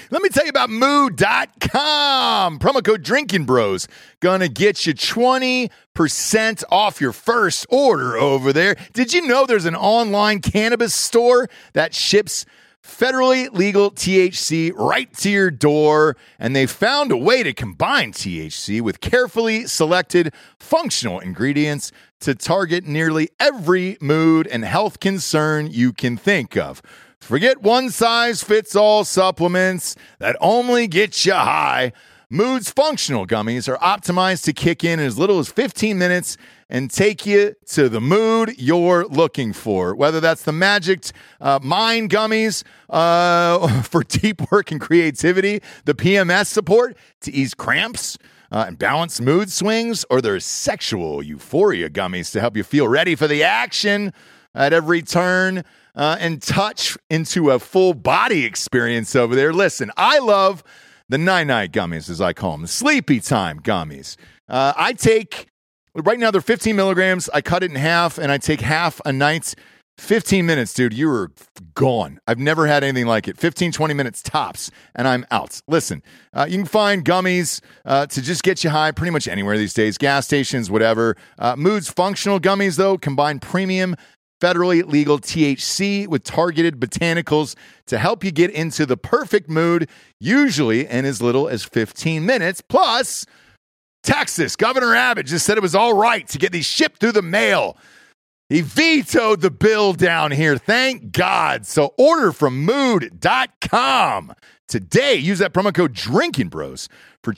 Let me tell you about Mood.com. Promo code Drinking Bros. Gonna get you 20% off your first order over there. Did you know there's an online cannabis store that ships federally legal THC right to your door? And they found a way to combine THC with carefully selected functional ingredients to target nearly every mood and health concern you can think of. Forget one-size-fits-all supplements that only get you high. Mood's functional gummies are optimized to kick in as little as 15 minutes and take you to the mood you're looking for. Whether that's the Magic Mind gummies for deep work and creativity, the PMS support to ease cramps and balance mood swings, or their sexual euphoria gummies to help you feel ready for the action at every turn. And touch into a full body experience over there. Listen, I love the night-night gummies, as I call them, the sleepy time gummies. I take, right now they're 15 milligrams. I cut it in half, and I take half a night. 15 minutes, dude, you were gone. I've never had anything like it. 15, 20 minutes tops, and I'm out. Listen, you can find gummies to just get you high pretty much anywhere these days, gas stations, whatever. Mood's functional gummies, though, combine premium federally legal THC with targeted botanicals to help you get into the perfect mood, usually in as little as 15 minutes. Plus, Texas, Governor Abbott just said it was all right to get these shipped through the mail. He vetoed the bill down here. Thank God. So order from Mood.com today. Use that promo code Drinking Bros for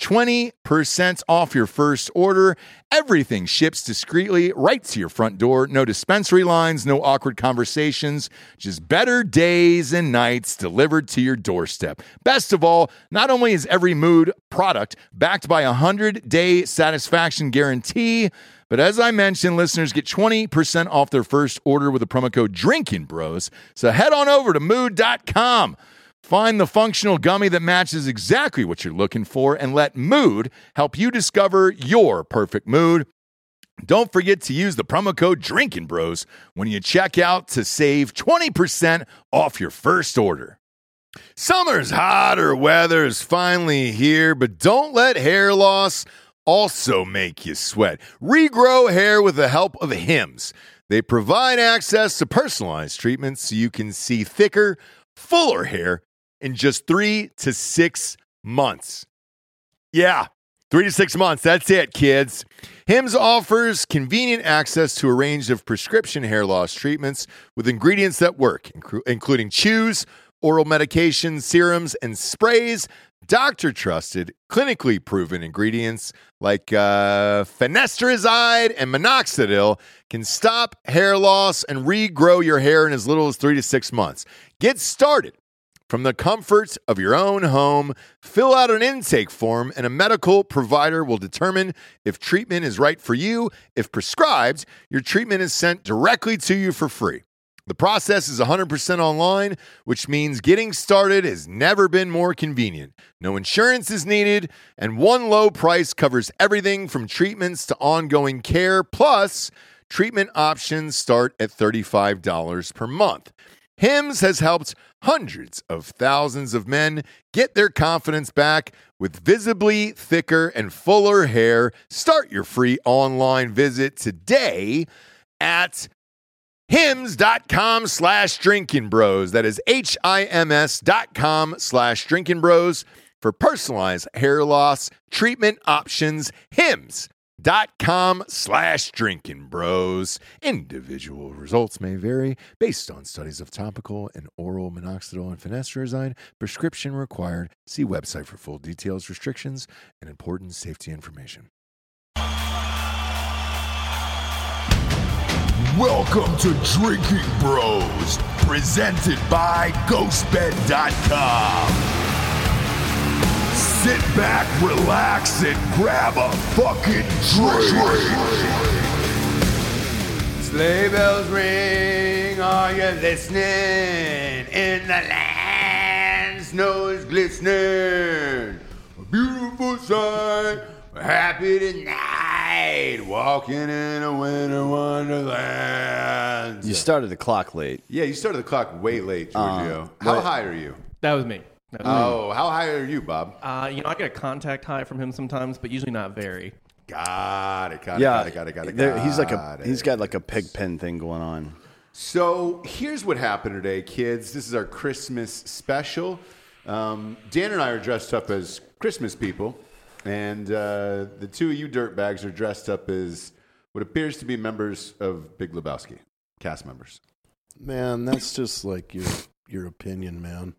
20% off your first order. Everything ships discreetly right to your front door. No dispensary lines, no awkward conversations, just better days and nights delivered to your doorstep. Best of all, not only is every Mood product backed by a 100-day satisfaction guarantee, but as I mentioned, listeners get 20% off their first order with the promo code Drinking Bros. So head on over to Mood.com. Find the functional gummy that matches exactly what you're looking for and let Mood help you discover your perfect mood. Don't forget to use the promo code Drinking Bros when you check out to save 20% off your first order. Summer's hotter weather is finally here, but don't let hair loss also make you sweat. Regrow hair with the help of Hims. They provide access to personalized treatments so you can see thicker, fuller hair in just 3 to 6 months. Yeah, 3 to 6 months. That's it, kids. Hims offers convenient access to a range of prescription hair loss treatments with ingredients that work, including chews, oral medications, serums, and sprays. Doctor-trusted, clinically proven ingredients like finasteride and minoxidil can stop hair loss and regrow your hair in as little as 3 to 6 months. Get started from the comfort of your own home. Fill out an intake form, and a medical provider will determine if treatment is right for you. If prescribed, your treatment is sent directly to you for free. The process is 100% online, which means getting started has never been more convenient. No insurance is needed, and one low price covers everything from treatments to ongoing care. Plus, treatment options start at $35 per month. Hims has helped hundreds of thousands of men get their confidence back with visibly thicker and fuller hair. Start your free online visit today at Hims.com/Drinking Bros. That is HIMS.com/Drinking Bros for personalized hair loss treatment options. Hims.com/Drinking Bros. Individual results may vary based on studies of topical and oral minoxidil and finasteride. Prescription required. See website for full details, restrictions, and important safety information. Welcome to Drinking Bros, presented by GhostBed.com. Sit back, relax, and grab a fucking drink. Sleigh bells ring, are you listening? In the land, snow is glistening. A beautiful sight, we're happy tonight, walking in a winter wonderland. You started the clock late. Yeah, you started the clock way late, Giorgio. How high are you? That was me. Oh, how high are you, Bob? I get a contact high from him sometimes, but usually not very. Got it. He's got like a pig pen thing going on. So here's what happened today, kids. This is our Christmas special. Dan and I are dressed up as Christmas people, and the two of you dirtbags are dressed up as what appears to be members of Big Lebowski, cast members. Man, that's just like your opinion, man.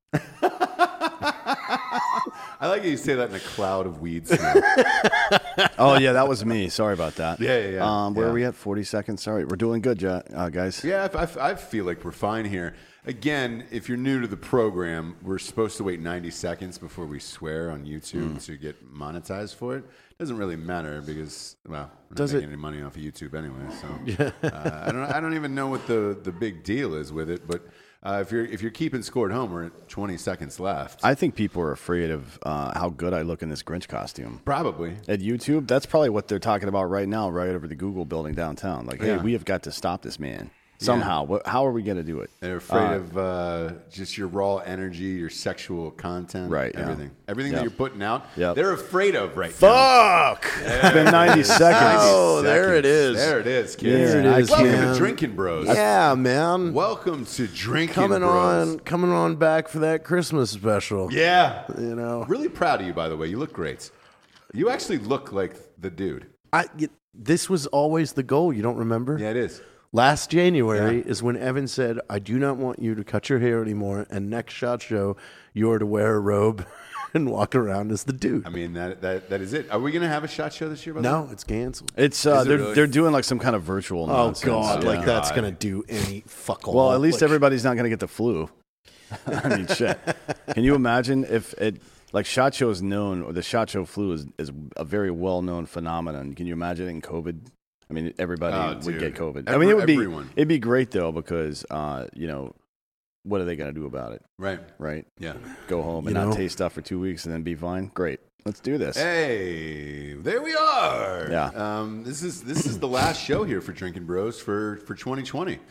I like how you say that in a cloud of weed smell. Oh, yeah, that was me. Sorry about that. Yeah. Where are we at? 40 seconds? Sorry. We're doing good, guys. Yeah, I feel like we're fine here. Again, if you're new to the program, we're supposed to wait 90 seconds before we swear on YouTube to get monetized for it. Doesn't really matter because, well, we're not making any money off of YouTube anyway. So I don't even know what the big deal is with it. But if you're keeping score at home, we're at 20 seconds left. I think people are afraid of how good I look in this Grinch costume. Probably. At YouTube, that's probably what they're talking about right now, right over the Google building downtown. Like, hey, we have got to stop this man. Somehow. Yeah. How are we going to do it? They're afraid of just your raw energy, your sexual content, right? Everything. Everything that you're putting out, they're afraid of right now. Fuck! It's been 90 seconds. Oh, there it is. There it is, kids. There it is, Welcome man. to Drinking Bros. Yeah, man. Welcome to Drinking Bros. Coming on back for that Christmas special. Yeah. You know. Really proud of you, by the way. You look great. You actually look like the dude. This was always the goal. You don't remember? Yeah, it is. Last January is when Evan said, I do not want you to cut your hair anymore, and next SHOT Show, you're to wear a robe and walk around as the dude. I mean, that is it. Are we going to have a SHOT Show this year? No, it's canceled. It's they're doing like some kind of virtual nonsense. God, like that's going to do any fuck all. Well, at least everybody's not going to get the flu. I mean, shit. Can you imagine if it... Like SHOT Show is known, or the SHOT Show flu is a very well-known phenomenon. Can you imagine in COVID? I mean, everybody would get COVID. I mean, it'd be great though because what are they going to do about it? Right. Yeah. Go home and not taste stuff for 2 weeks and then be fine. Great. Let's do this. Hey, there we are. Yeah. This is the last show here for Drinking Bros for 2020.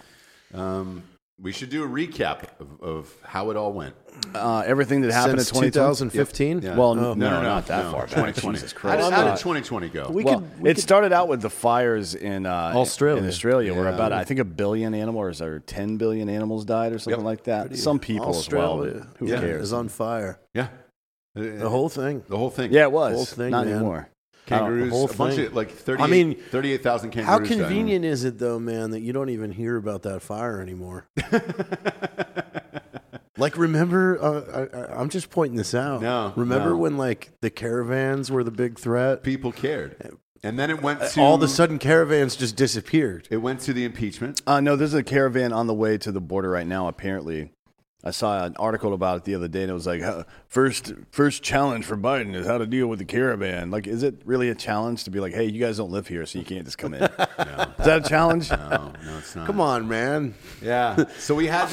We should do a recap of how it all went. Everything that happened in 2015? Yep. Yeah. Well, no, not that far back. 2020. Jesus Christ. How did 2020 go? It started out with the fires in Australia. where about, I think, 1 billion animals or 10 billion animals died or something like that. Some people Australia, as well. Who cares? Is on fire. Yeah. The whole thing. The whole thing. Yeah, it was. The whole thing, not man. anymore. Kangaroos, a bunch of like 38,000 kangaroos. How convenient is it though, man, that you don't even hear about that fire anymore? Like, remember? I'm just pointing this out. Remember when like the caravans were the big threat? People cared, and then it went to all of a sudden caravans just disappeared. It went to the impeachment. No, there's a caravan on the way to the border right now. Apparently. I saw an article about it the other day, and it was like, first challenge for Biden is how to deal with the caravan. Like, is it really a challenge to be like, hey, you guys don't live here, so you can't just come in? No. Is that a challenge? No, it's not. Come on, man. Yeah. So we had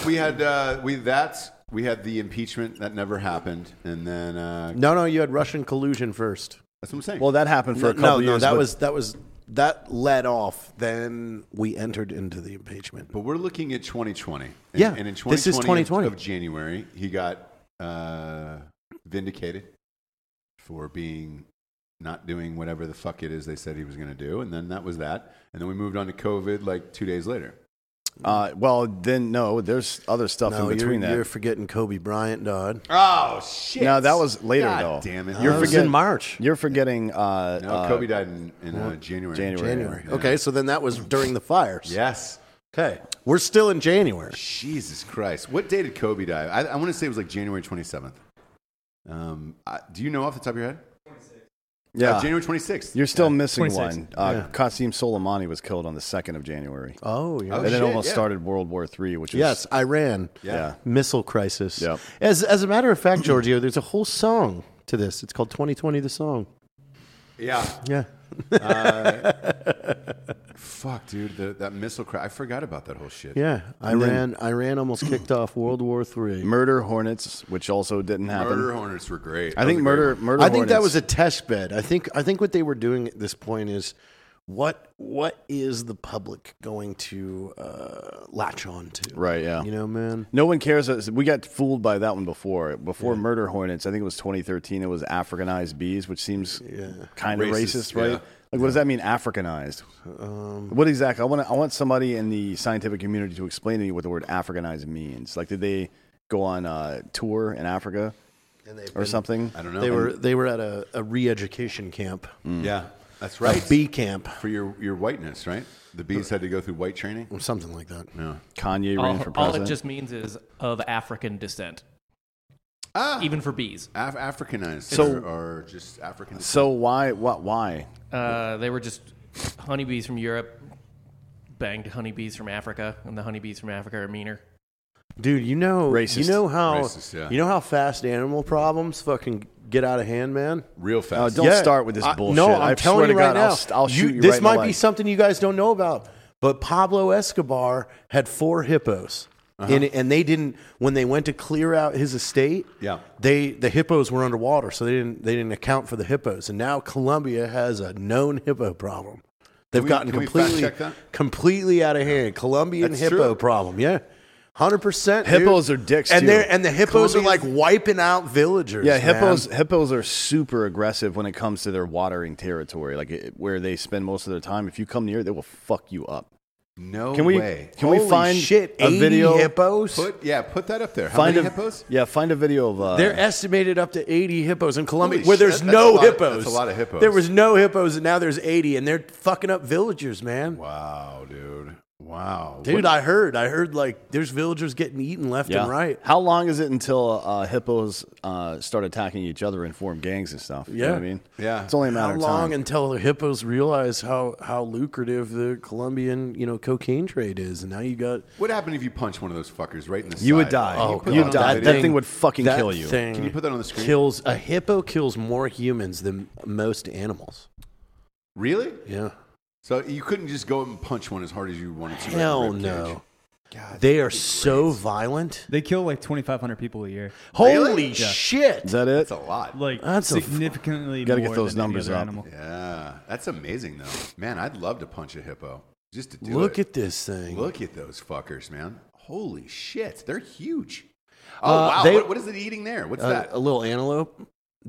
the impeachment that never happened, and then no, you had Russian collusion first. That's what I'm saying. Well, that happened for a couple years. That led off. Then we entered into the impeachment. But we're looking at 2020. And in 2020, this is 2020 of January, he got vindicated for not doing whatever the fuck it is they said he was going to do, and then that was that. And then we moved on to COVID like 2 days later. Well, then no, there's other stuff in between that. You're forgetting Kobe Bryant died. Oh shit! No, that was later God though. Damn it! You're forgetting in March. You're forgetting. No, Kobe died in January. January. Yeah. Okay, so then that was during the fires. Yes. Okay, we're still in January. Jesus Christ! What day did Kobe die? I want to say it was like January 27th. Do you know off the top of your head? Yeah, January 26th. You're still missing 26th. one. Qasim Soleimani was killed on the 2nd of January. Oh, yeah. And it almost started World War III, which is... Iran. Yeah. Missile crisis. Yep. As a matter of fact, Giorgio, there's a whole song to this. It's called 2020 the Song. Yeah. Yeah. Fuck, dude. That missile crash. I forgot about that whole shit. Yeah. Iran almost kicked off World War III. Murder Hornets, which also didn't happen. Murder Hornets were great. I think Murder I think that Hornets- was a test bed. I think what they were doing at this point is what is the public going to latch on to? Right, yeah. You know, man. No one cares. We got fooled by that one before. Before murder hornets, I think it was 2013. It was Africanized bees, which seems kind of racist, right? yeah. Like, what does that mean, Africanized? What exactly? I want somebody in the scientific community to explain to me what the word Africanized means. Like, did they go on a tour in Africa or something? I don't know. They were at a re-education camp, Yeah, that's right. a bee camp, For your whiteness, right? The bees had to go through white training. or something like that. Yeah. Kanye ran for All president. it just means is of African descent. Even for bees. Africanized. So- or just African. So why? Why? They were just honeybees from Europe banged honeybees from Africa, and the honeybees from Africa are meaner. Dude, you know Racist. Racist, yeah. you know how fast animal problems fucking get out of hand, man. real fast. Don't start with this bullshit. No, I I'm telling swear you to right God, now. I'll shoot you This right in the might be leg. something you guys don't know about, but Pablo Escobar had 4 hippos. And they didn't, when they went to clear out his estate, Yeah. the hippos were underwater, so they didn't account for the hippos. And now Colombia has a known hippo problem. They've gotten can we fact completely check that? completely out of hand. Colombian That's hippo true. problem, yeah. 100%. Hippos are dicks, and too. the hippos are like Colombians- wiping out villagers. Yeah, man. hippos are super aggressive when it comes to their watering territory, like where they spend most of their time. If you come near, they will fuck you up. No Can we way. can we Holy find shit, a 80 video? hippos? Put that up there. How Find many a hippos? Yeah, find a video of. They're estimated up to 80 hippos in Colombia, Holy where shit, there's that's no a lot- hippos. that's a lot of hippos. There was no hippos, and now there's 80, and they're fucking up villagers, man. Wow, dude. Wow. Dude, I heard like there's villagers getting eaten left and right. How long is it until hippos start attacking each other and form gangs and stuff? You know Yeah. what I mean? Yeah. It's only a matter How of long time. until the hippos realize how lucrative the Colombian cocaine trade is, and now you got What happened if you punch one of those fuckers right in the side? You would die. Can you Oh, put You'd that on die. the That video? thing would fucking that kill you. thing Can you put that on the screen? kills a hippo kills more humans than most animals. Really? Yeah. So you couldn't just go and punch one as hard as you wanted to. right in the Hell ribcage? no. God, They are so violent. They kill like 2,500 people a year. Holy Yeah. shit. Is that it? that's a lot. Like That's a significantly Gotta get more those than any numbers other up. animal. Yeah, that's amazing though. Man, I'd love to punch a hippo just to do Look it. at this thing. Look at those fuckers, man. Holy shit, they're huge. Uh, Oh wow, they- what is it eating there? What's that? A little antelope.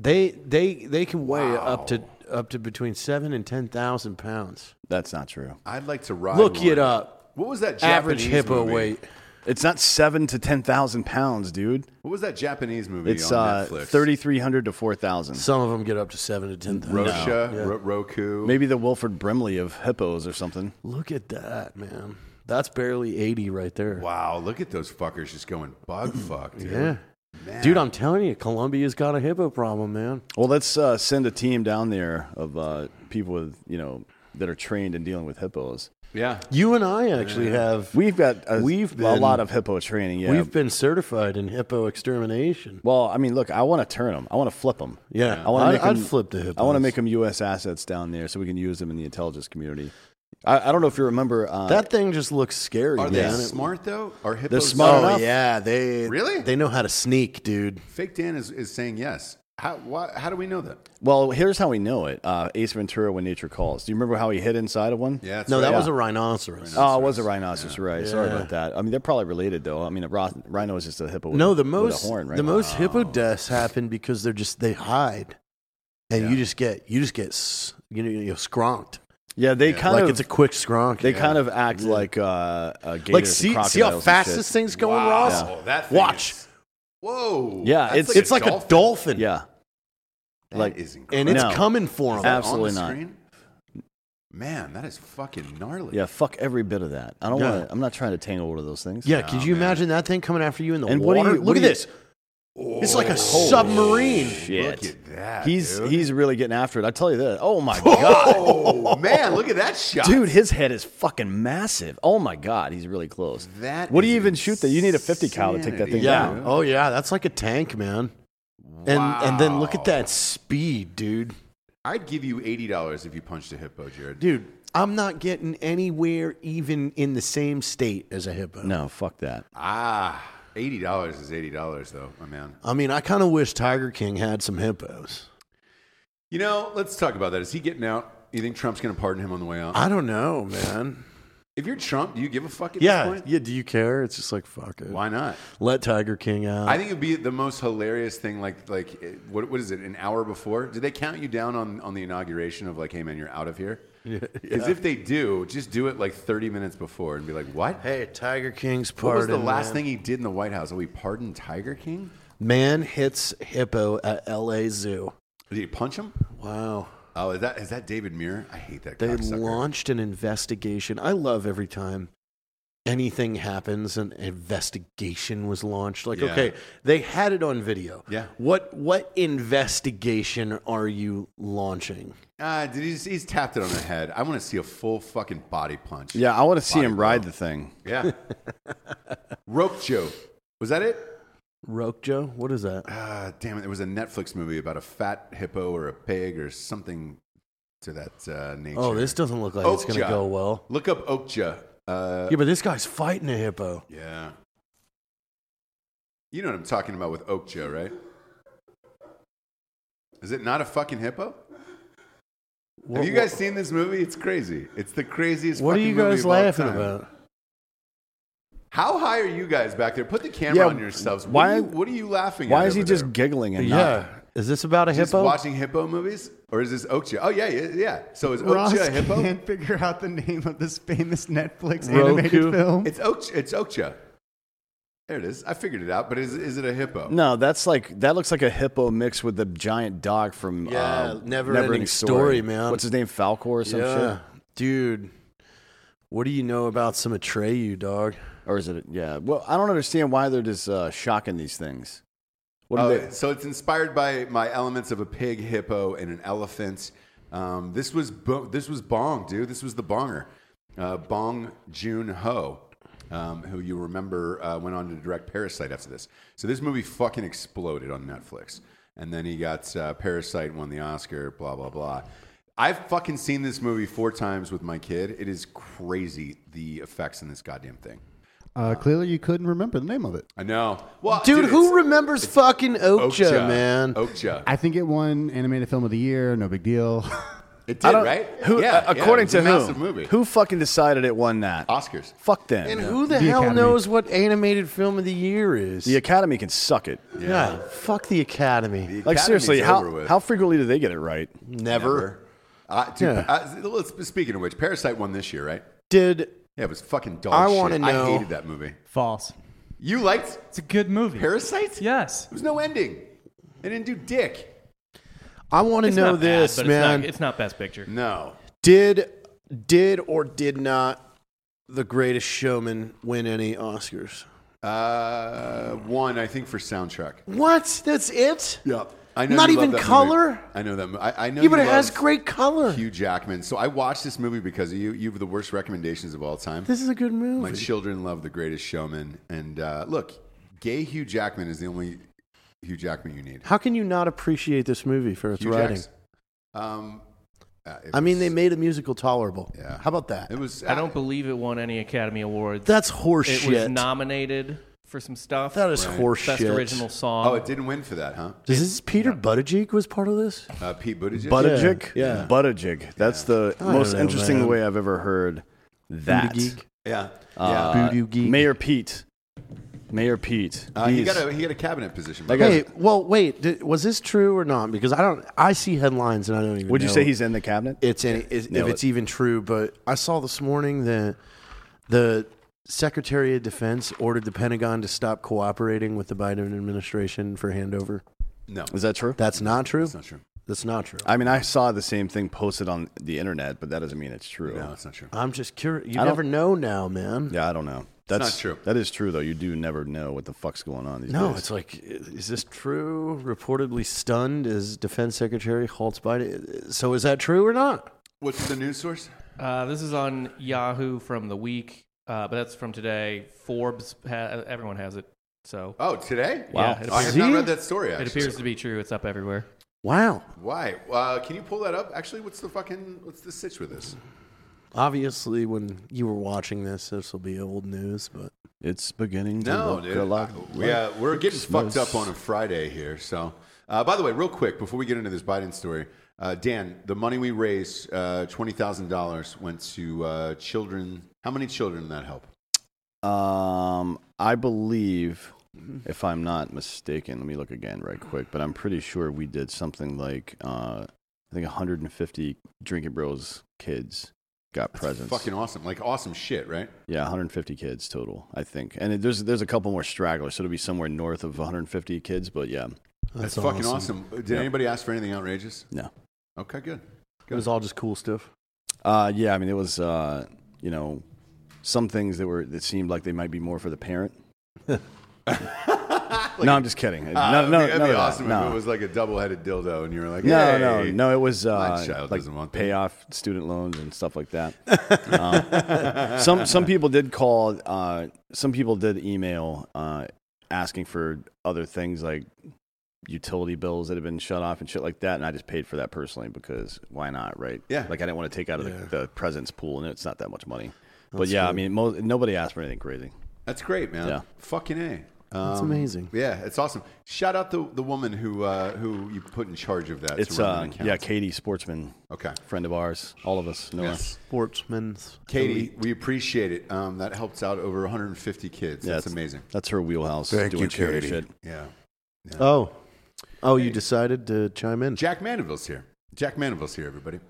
They can weigh Wow. up to between 7,000 and 10,000 pounds. That's not true. I'd like to ride. Look one. it up. What was that Average Japanese hippo movie? weight. It's not 7,000 to 10,000 pounds, dude. What was that Japanese movie It's on Netflix? 3,300 to 4,000. Some of them get up to 7,000 to 10,000. Rosha, Roku. Maybe the Wilford Brimley of hippos or something. Look at that, man. That's barely 80 right there. Wow, look at those fuckers just going bug fuck, dude. Yeah. Man. Dude, I'm telling you, Colombia's got a hippo problem, man. Well, let's send a team down there of people with that are trained in dealing with hippos. Yeah. You and I actually have. We've got a been- lot of hippo training. Yeah. We've been certified in hippo extermination. Well, I mean, look, I want to turn them. I want to flip them. Yeah, I want to make I'd them. flip the hippos. I want to make them U.S. assets down there so we can use them in the intelligence community. I don't know if you remember That thing just looks scary, Are they man. smart though? Are hippos They're smart Oh enough. yeah, they Really? they know how to sneak, dude. Fake Dan is saying yes. How do we know that? Well, here's how we know it. Ace Ventura, When Nature Calls. Do you remember how he hid inside of one? Yeah, that's No, right. that was Yeah. a rhinoceros. Oh, it was a rhinoceros, right? Sorry Yeah. about that. I mean, they're probably related, though. I mean, a rhino is just a hippo. No, with the with most a horn, right? the most hippo deaths happen because they hide, and you just get skronked. Yeah, they kind Like of it's a quick skronk. they kind of act like gators. like and see how crocodiles and fast shit. this thing's going, Wow, Ross. that thing Watch. is- whoa. Yeah, That's it's It's like a dolphin. Yeah, That like- is and incredible. it's No. coming for them. Absolutely on the not. screen? Man, that is fucking gnarly. yeah. Fuck every bit of that. I don't Yeah. want. I'm not trying to tangle over those things. Yeah, could you man. imagine that thing coming after you in the And what do water? you- what Look do at you- this. It's like a submarine. Shit. Look at that. He's dude. he's really getting after it. I tell you that. Oh my god, Oh man, look at that shot, dude, his head is fucking massive. Oh my god, he's really close. That What do you is even shoot that? You need a 50 cal to take that thing insanity. Yeah. down. Oh yeah, that's like a tank, man. And then look at that speed, dude. I'd give you $80 if you punched a hippo, Jared. Dude, I'm not getting anywhere even in the same state as a hippo. No, fuck that. $80 is $80 though, my man. I mean, I kind of wish Tiger King had some hippos. You know, let's talk about that. Is he getting out? You think Trump's going to pardon him on the way out? I don't know, man. If you're Trump, do you give a fuck at this point? Yeah. Do you care? It's just like fuck it. Why not? Let Tiger King out. I think it'd be the most hilarious thing. What is it? An hour before? Did they count you down on the inauguration of like, hey man, you're out of here? Because if they do, just do it like 30 minutes before and be like, what? Hey, Tiger King's What was pardon. the last thing he did in the White House? Oh, he pardoned Tiger King? Man hits hippo at L.A. Zoo. Did he punch him? Wow. Oh, is that David Muir? I hate that They cocksucker. launched an investigation. I love every time anything happens, an investigation was launched. Like, Yeah. okay, they had it on video. Yeah. What investigation are you launking? He's tapped it on the head. I want to see a full fucking body punch. Yeah, I want to see Body him blow. ride the thing. Yeah. Rope Joe. Was that it? Roke Joe? What is that? Damn it. There was a Netflix movie about a fat hippo or a pig or something to that nature. Oh, this doesn't look like it's going to Okja. go well. Look up Okja. Yeah, but this guy's fighting a hippo. Yeah. You know what I'm talking about with Okja, right? Is it not a fucking hippo? Have you guys seen this movie? It's crazy. It's the craziest What are fucking you movie guys of all laughing time. about? How high are you guys back there? Put the camera Yeah, on yourselves. why- What are you laughing at? Why is he over just there? giggling and Yeah. not? Is this about a Just hippo? watching hippo movies? Or is this Okja? Oh, yeah. So is Ross Okja a hippo? can't figure out the name of this famous Netflix Roku? animated film. It's Okja. There it is. I figured it out. But is it a hippo? No, that looks like a hippo mixed with the giant dog from Yeah, Never-Ending Story, man. What's his name, Falcor or some shit? Dude. What do you know about some Atreyu, dog? Or is it? Yeah. Well, I don't understand why they're just shocking these things. What are they? So it's inspired by my elements of a pig, hippo, and an elephant. This was Bong, dude. This was the Bonger, Bong Joon-ho, who you remember went on to direct Parasite after this. So this movie fucking exploded on Netflix, and then he got Parasite, won the Oscar, blah blah blah. I've fucking seen this movie 4 times with my kid. It is crazy the effects in this goddamn thing. Clearly, you couldn't remember the name of it. I know. Well, Dude, it's who remembers fucking Okja, man? Okja. I think it won Animated Film of the Year. No big deal. It did, right? Who? Yeah, according it was a to massive who? movie. Who fucking decided it won that? Oscars. Fuck them. And who the The hell Academy. knows what animated film of the year is? The Academy can suck it. Yeah, fuck the Academy. The Like seriously, Academy's over with. how frequently do they get it right? Never. Dude, Yeah. speaking of which, Parasite won this year, right? Did Yeah, it was fucking dog I shit. wanna know- I hated that movie. False. You liked It's a good movie. Parasite? Yes. There was no ending. They didn't do dick. I want to It's know not this, bad, but man? It's not Best Picture. No. Did or did not The Greatest Showman win any Oscars? One, I think, for soundtrack. What? That's it? Yep. I know Not you love even that color? movie. I know that. I know. Yeah, but you it has love great color. Hugh Jackman. So I watched this movie because of you. You have the worst recommendations of all time. This is a good movie. My children love The Greatest Showman, and look, gay Hugh Jackman is the only Hugh Jackman you need. How can you not appreciate this movie for its Hugh writing? Jacks. I mean, they made a musical tolerable. Yeah. How about that? It was. I don't believe it won any Academy Awards. That's It horseshit. was nominated for some stuff. That is horseshit. Best original song. Oh, it didn't win for that, huh? Is this Peter Buttigieg was part of this? Pete Buttigieg. Buttigieg? Yeah. Buttigieg. That's the don't most know, interesting man. way I've ever heard that. Buttigieg? Yeah. Voodoo geek. Mayor Pete. Mayor Pete. He got a cabinet position. That Hey, guy's- well, wait. Was this true or not? Because I see headlines and I don't even. Would you know say he's in the cabinet? if it's even true? But I saw this morning that the Secretary of Defense ordered the Pentagon to stop cooperating with the Biden administration for handover. No, Is that true? That's not true. it's not true. That's not true. I mean, I saw the same thing posted on the internet, but that doesn't mean it's true. No, it's not true. I'm just curious. You I don't- never know now, man. Yeah, I don't know. That's not true. That is true, though. You do never know what the fuck's going on these No, days. it's like, is this true? Reportedly stunned as Defense Secretary halts Biden. So is that true or not? What's the news source? This is on Yahoo from the week, but that's from today. Forbes, everyone has it. So Oh, today? Wow. Yeah, I have See? not read that story. Actually, it appears to be true. It's up everywhere. Wow. Why? Can you pull that up? Actually, what's the sitch with this? Obviously, when you were watching this will be old news, but It's beginning to No, look dude. a lot. We're getting Christmas. fucked up on a Friday here. So, By the way, real quick, before we get into this Biden story, Dan, the money we raised, $20,000, went to children. How many children did that help? I believe, if I'm not mistaken, let me look again right quick, but I'm pretty sure we did something like, I think 150 Drinking Bros kids got presents. Fucking awesome. Like, awesome shit, right? Yeah, 150 kids total, I think. And there's a couple more stragglers, so it'll be somewhere north of 150 kids, but yeah. That's fucking awesome. Did anybody ask for anything outrageous? No. Okay, good. It was all just cool stuff. Yeah, I mean, it was, some things that seemed like they might be more for the parent. No, I'm just kidding. It'd be awesome if it was like a double-headed dildo, and you were like, hey, no. It was my child like doesn't want pay off student loans and stuff like that. Some people did call. Some people did email asking for other things like utility bills that have been shut off and shit like that, and I just paid for that personally because why not, right? Yeah. Like I didn't want to take out of the president's pool, and it's not that much money. But That's yeah, good. I mean, nobody asked for anything crazy. That's great, man. Yeah. Fucking A. That's amazing. Yeah, it's awesome. Shout out the woman who you put in charge of that. It's to run an account. Katie Sportsman, Okay. friend of ours, all of us know her. Yes. Sportsman's. Katie, we appreciate it. That helps out over 150 kids. Yeah, That's amazing. That's her wheelhouse. Thank doing you, charity Katie. shit. Yeah. Oh, you decided to chime in. Jack Mandeville's here. Everybody.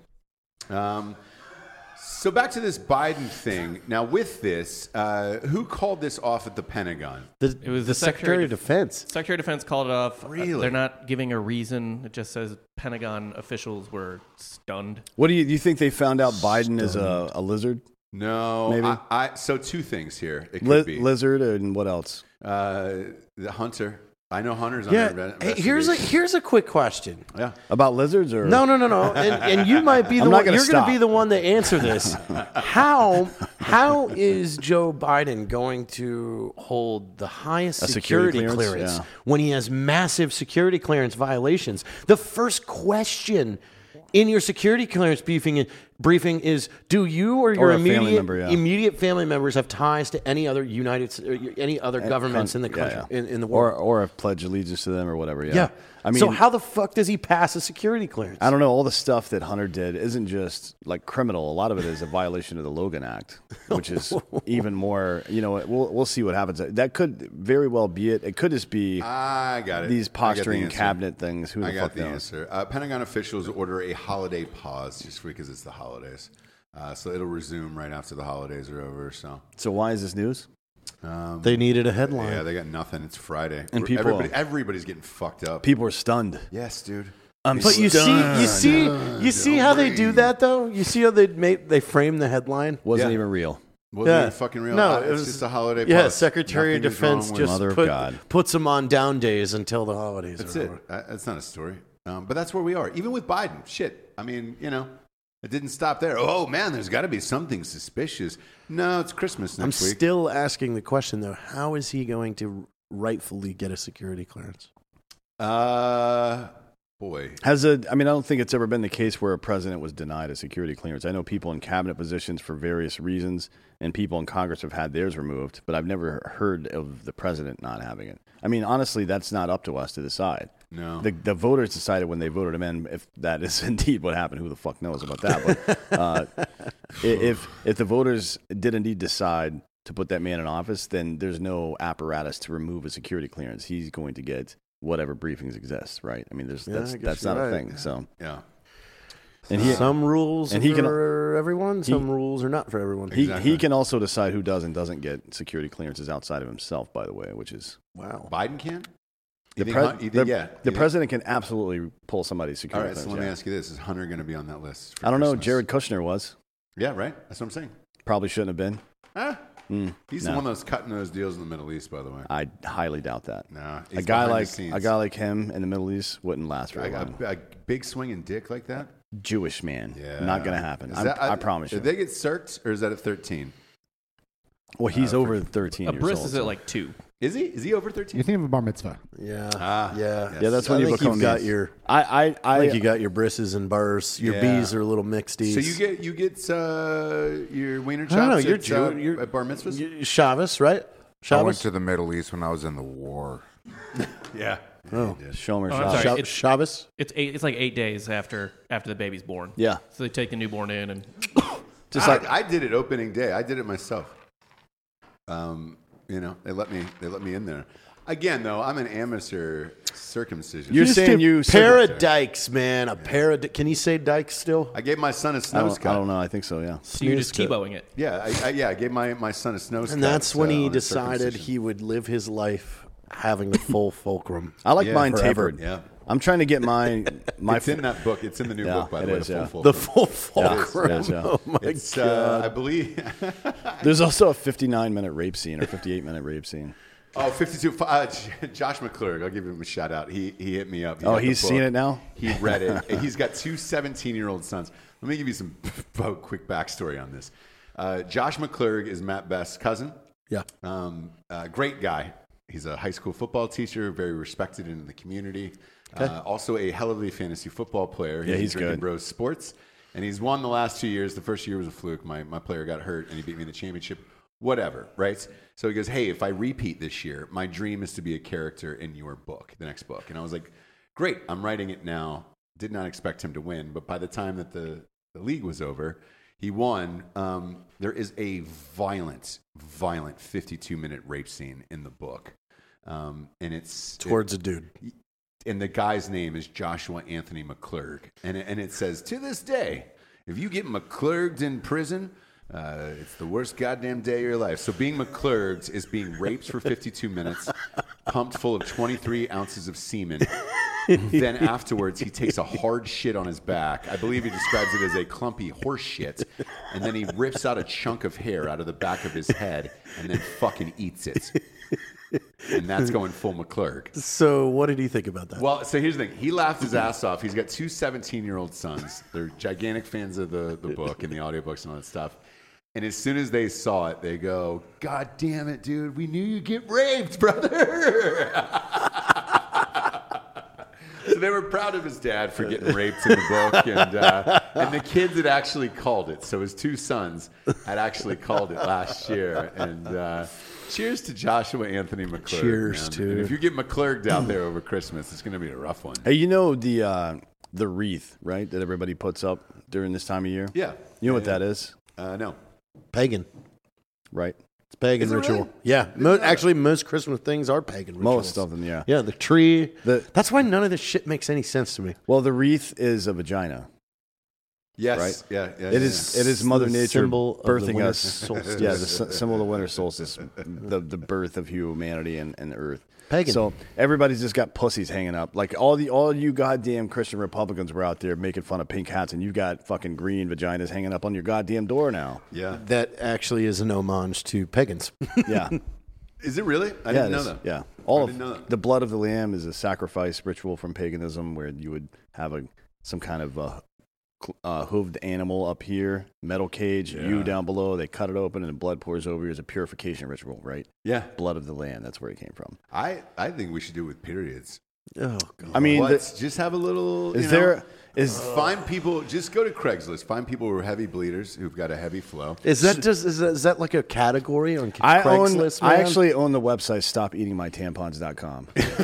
So back to this Biden thing. Now, with this, who called this off at the Pentagon? It was the Secretary of Defense. Secretary of Defense called it off. Really? They're not giving a reason. It just says Pentagon officials were stunned. What do you think they found out Biden is a lizard? No. Maybe. So two things here. It could be. Lizard and what else? The Hunter. I know Hunter's Yeah. under Hey, investigation. here's a quick question. Yeah. About lizards or No. And you might be the I'm not one. gonna You're going stop. to be the one to answer this. How is Joe Biden going to hold the highest A security security clearance, clearance? Yeah. when he has massive security clearance violations? The first question in your security clearance briefing is: do you or your Or a family immediate family members have ties to any other governments in the Yeah, country yeah. in the world? or have pledged allegiance to them or whatever. Yeah. Yeah. I mean, so how the fuck does he pass a security clearance? I don't know. All the stuff that Hunter did isn't just like criminal. A lot of it is a violation of the Logan Act, which is even more. We'll see what happens. That could very well be it. It could just be I got it. these I got the posturing answer. cabinet things. Who the I got fuck the knows? answer. Pentagon officials order a holiday pause just because it's the holidays. So it'll resume right after the holidays are over. So why is this news? They needed a headline. Yeah, they got nothing. It's Friday. And people- everybody's getting fucked up. People are stunned. Yes, dude. But you see how they do that though. You see how they frame the headline. Wasn't Yeah. even real. Wasn't Yeah. even fucking real. No, It's it was just a holiday Yeah, pause. Secretary of Nothing is wrong Defense with just Mother of God. puts them on down days until the holidays. That's are it. over. That's not a story. But that's where we are. Even with Biden. Shit. I mean, it didn't stop there. Oh, man, there's got to be something suspicious. No, it's Christmas I'm next week. still asking the question though: how is he going to rightfully get a security clearance? Boy. I don't think it's ever been the case where a president was denied a security clearance. I know people in cabinet positions for various reasons, and people in Congress have had theirs removed, but I've never heard of the president not having it. I mean, honestly, that's not up to us to decide. No. The voters decided when they voted him in. If that is indeed what happened, who the fuck knows about that? But if the voters did indeed decide to put that man in office, then there's no apparatus to remove a security clearance. He's going to get whatever briefings exist, right? I mean, I guess that's not you're a right. thing. So Yeah. and Some rules and are he can- for everyone. Some rules are not for everyone. Exactly. he can also decide who does and doesn't get security clearances outside of himself. By the way, which is Wow. Biden can? You the think Hun- you think- yeah. the You think- president can absolutely pull somebody's All security right, so clearance. let me yeah. ask you this. Is Hunter going to be on that list? for I don't know. Christmas? Jared Kushner was Yeah, right? That's what I'm saying. probably shouldn't have been. He's the one that's cutting those deals in the Middle East, by the way. I highly doubt that. No, a he's guy behind the like scenes. a guy like him in the Middle East wouldn't last very long. A big swinging dick like that? Jewish man, Yeah. not going to happen. Is that- I promise you. Did they get circed, or is that at 13? Well, he's over 13 A years bris old. is so- at like 2. Is he? Is he over 13? You think of a bar mitzvah. Yeah. Ah, yeah. yes. Yeah, that's I when you think become you've got these- your. I think you got your brisses and bars. Your Yeah. B's are a little mixedies. So you get your wiener chops I don't know. You're at, Jew. You're at bar mitzvahs? Shabbos, right? I Shabbos. went to the Middle East when I was in the war. Yeah. Oh, Shomer Oh, I'm Shabbos. sorry. Shabbos? It's like 8 days after the baby's born. Yeah. So they take the newborn in and Just like I did it opening day. I did it myself. You know, they let me in there. Again, though, I'm an amateur circumcision. You're saying you pair of dykes, man. A pair of. Can you say dykes still? I gave my son a I snow don't know. I think so. Yeah. so you're just Snooze cut. T-bowing it. Yeah, I gave my son a snow And that's when he decided decided he would live his life having the full fulcrum. I like Yeah, mine forever. tapered. Yeah. I'm trying to get my It's in that book. It's in the new Yeah, book, by it the way. is, the yeah. full The fulcrum. full Yeah, fulcrum. it is, yeah. Oh my It's god! I believe. There's also a 59-minute rape scene or 58-minute rape scene. Oh, 52. Josh McClurg. I'll give him a shout out. He hit me up. He Oh, got the he's book. seen it now? He read it. He's got two 17-year-old sons. Let me give you some quick backstory on this. Josh McClurg is Matt Best's cousin. Yeah. Great guy. He's a high school football teacher, very respected in the community. Also a hell of a fantasy football player. Yeah, he's in Drinking good. Bros Sports. And he's won the last 2 years. The first year was a fluke. My player got hurt, and he beat me in the championship. Whatever, right? So he goes, hey, if I repeat this year, my dream is to be a character in your book, the next book. And I was like, great, I'm writing it now. Did not expect him to win. But by the time that the league was over, he won. There is a violent 52-minute rape scene in the book. And it's Towards a dude. and the guy's name is Joshua Anthony McClurg. And it says, to this day, if you get McClurged in prison, it's the worst goddamn day of your life. So being McClurged is being raped for 52 minutes, pumped full of 23 ounces of semen. Then afterwards, he takes a hard shit on his back. I believe he describes it as a clumpy horse shit. And then he rips out a chunk of hair out of the back of his head and then fucking eats it. And that's going full McClurg. So, what did he think about that? Well, so here's the thing. He laughed his ass off. He's got two 17-year-old sons. They're gigantic fans of the book and the audiobooks and all that stuff. And as soon as they saw it, they go, God damn it, dude. We knew you'd get raped, brother. So they were proud of his dad for getting raped in the book. And the kids had actually called it. So his two sons had actually called it last year. And cheers to Joshua Anthony McClurg. Cheers man. to- And if you get McClurged out there over Christmas, it's going to be a rough one. Hey, you know the wreath, right? That everybody puts up during this time of year. Yeah. You know what that is, No. Pagan. right? It's pagan Is it ritual. really? Yeah. Actually, most Christmas things are pagan rituals. Most of them, yeah. Yeah, the tree. That's why none of this shit makes any sense to me. Well, the wreath is a vagina. Yes. Right? Yeah. It is Mother the Nature symbol of the birthing winter us. solstice. Yeah, the symbol of the winter solstice, the birth of humanity and the earth. Pagan. So everybody's just got pussies hanging up. Like all you goddamn Christian Republicans were out there making fun of pink hats, and you got fucking green vaginas hanging up on your goddamn door now. Yeah. That actually is an homage to pagans. Yeah. Is it really? I Yeah, didn't it know is. that. Yeah, all didn't know of that. the blood of the lamb is a sacrifice ritual from paganism, where you would have some kind of hooved animal up here, metal cage, you down below. They cut it open, and the blood pours over you as a purification ritual, right? Yeah. Blood of the lamb. That's where it came from. I think we should do it with periods. Oh, God. I mean, Just have a little. Find people. Just go to Craigslist. Find people who are heavy bleeders who've got a heavy flow. Is that like a category on I Craigslist? I man? actually own the website StopEatingMyTampons.com.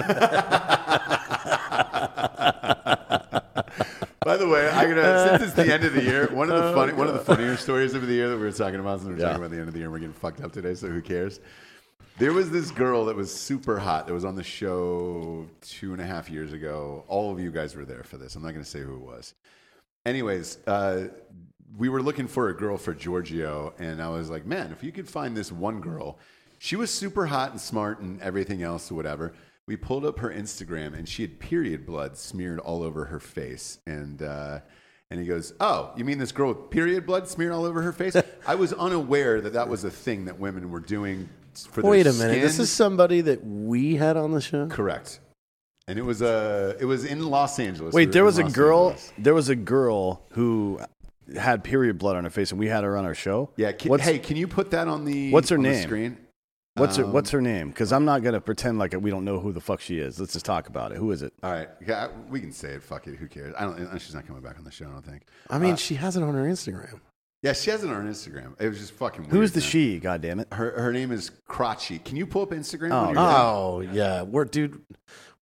By the way, since it's the end of the year, one of the funnier stories of the year that we were talking about. Since we're talking about the end of the year, and we're getting fucked up today. So who cares? There was this girl that was super hot that was on the show 2.5 years ago. All of you guys were there for this. I'm not going to say who it was. Anyways, we were looking for a girl for Giorgio, and I was like, man, if you could find this one girl. She was super hot and smart and everything else or whatever. We pulled up her Instagram, and she had period blood smeared all over her face. And he goes, oh, you mean this girl with period blood smeared all over her face? I was unaware that was a thing that women were doing for their Wait a skin. minute. This is somebody that we had on the show? Correct. And it was in Los Angeles. Wait, We there were was in a Los girl. Angeles. There was a girl who had period blood on her face, and we had her on our show. Yeah. Can you put that on the What's her on the name? screen? What's her name? Because I'm not gonna pretend like we don't know who the fuck she is. Let's just talk about it. Who is it? All right. Yeah, we can say it. Fuck it. Who cares? She's not coming back on the show, I don't think. I mean, she has it on her Instagram. Yeah, she has it on her Instagram. It was just fucking weird. Who's the man. she? God damn it! Her name is Crotchy. Can you pull up Instagram? Oh, on your yeah. phone? Oh, yeah. We're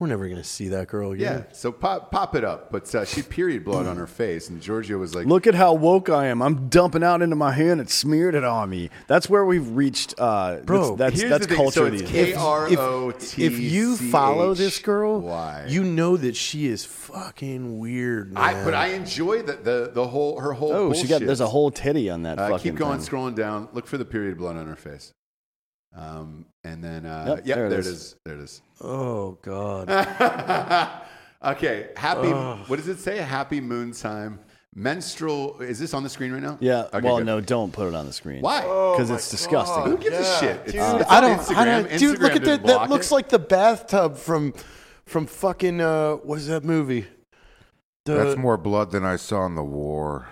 We're never gonna see that girl again. Yeah, so pop it up. But she had period blood on her face, and Giorgio was like, Look at how woke I am. I'm dumping out into my hand and smeared it on me. That's where we've reached. Bro, that's here's the thing. culture. So it's these days. KROTCHY. If you follow this girl, you know that she is fucking weird. Man. But I enjoy her whole. Oh, bullshit. there's a whole titty on that fucking Keep going, thing. scrolling down. Look for the period blood on her face. And then, Yep, there it is. is. There it is. Oh God. Okay, happy. What does it say? Happy moon time. Menstrual. Is this on the screen right now? Yeah. Okay, well, good. no, don't put it on the screen. Why? Because it's disgusting. Who gives a shit? It's on I don't. Instagram. Dude, look Instagram at that. didn't That block looks it. like the bathtub from fucking. What is that movie? That's more blood than I saw in the war.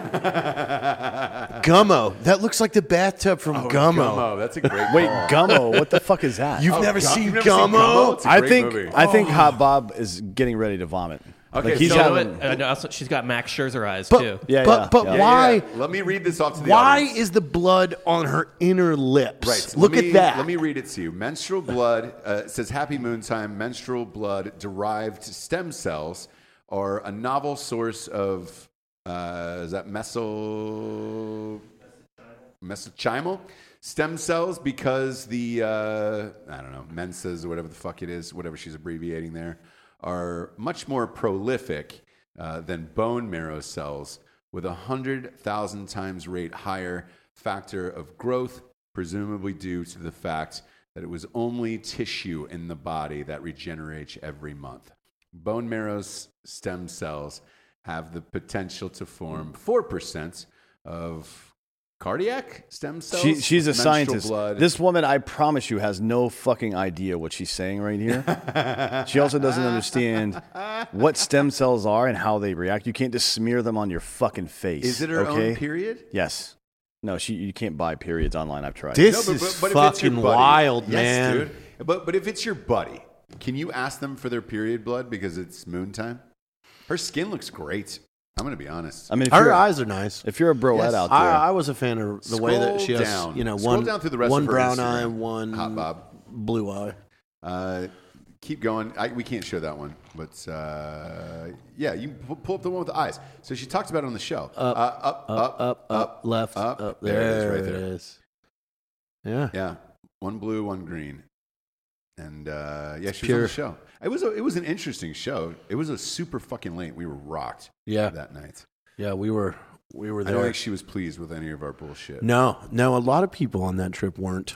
Gummo. That looks like the bathtub from Gummo. Gummo. That's a great. Wait, call. Gummo? What the fuck is that? You've never God, seen you've never seen Gummo? It's a great movie. I think Hot Bob is getting ready to vomit. Okay, like he's so- having. No, also, she's got Max Scherzer eyes But too. Yeah, but yeah. why? Let me read this off to the Why audience. is the blood on her inner lips? Right. So Look let me- at that. Let me read it to you. Menstrual blood it says happy moon time. Menstrual blood derived stem cells are a novel source of is that mesenchymal stem cells because the I don't know mensas or whatever the fuck it is, whatever she's abbreviating there, are much more prolific than bone marrow cells with 100,000 times rate higher factor of growth, presumably due to the fact that it was only tissue in the body that regenerates every month. Bone marrow stem cells have the potential to form 4% of cardiac stem cells. She's a menstrual scientist. blood. This woman, I promise you, has no fucking idea what she's saying right here. She also doesn't understand what stem cells are and how they react. You can't just smear them on your fucking face. Is it her okay? own period? Yes. No, you can't buy periods online. I've tried. This No, is but if it's your fucking buddy- wild, yes, man. Dude. But if it's your buddy, can you ask them for their period blood because it's moon time? Her skin looks great. I'm going to be honest. I mean, if Her you're, eyes are nice. if you're a broette Yes. out there, I was a fan of the way that she Scroll has, down. you know, Scroll one down through the rest one of her brown Instagram. eye, one Hot Bob. blue eye. Keep going. We can't show that one, but yeah, you pull up the one with the eyes. So she talked about it on the show. Up, left, up. There, There it is, right it there. is. Yeah. Yeah, one blue, one green, and yeah, she was on pure. the show. It was an interesting show. It was a super fucking late. We were rocked. Yeah. that night. Yeah, we were I don't there. think she was pleased with any of our bullshit. No, a lot of people on that trip weren't.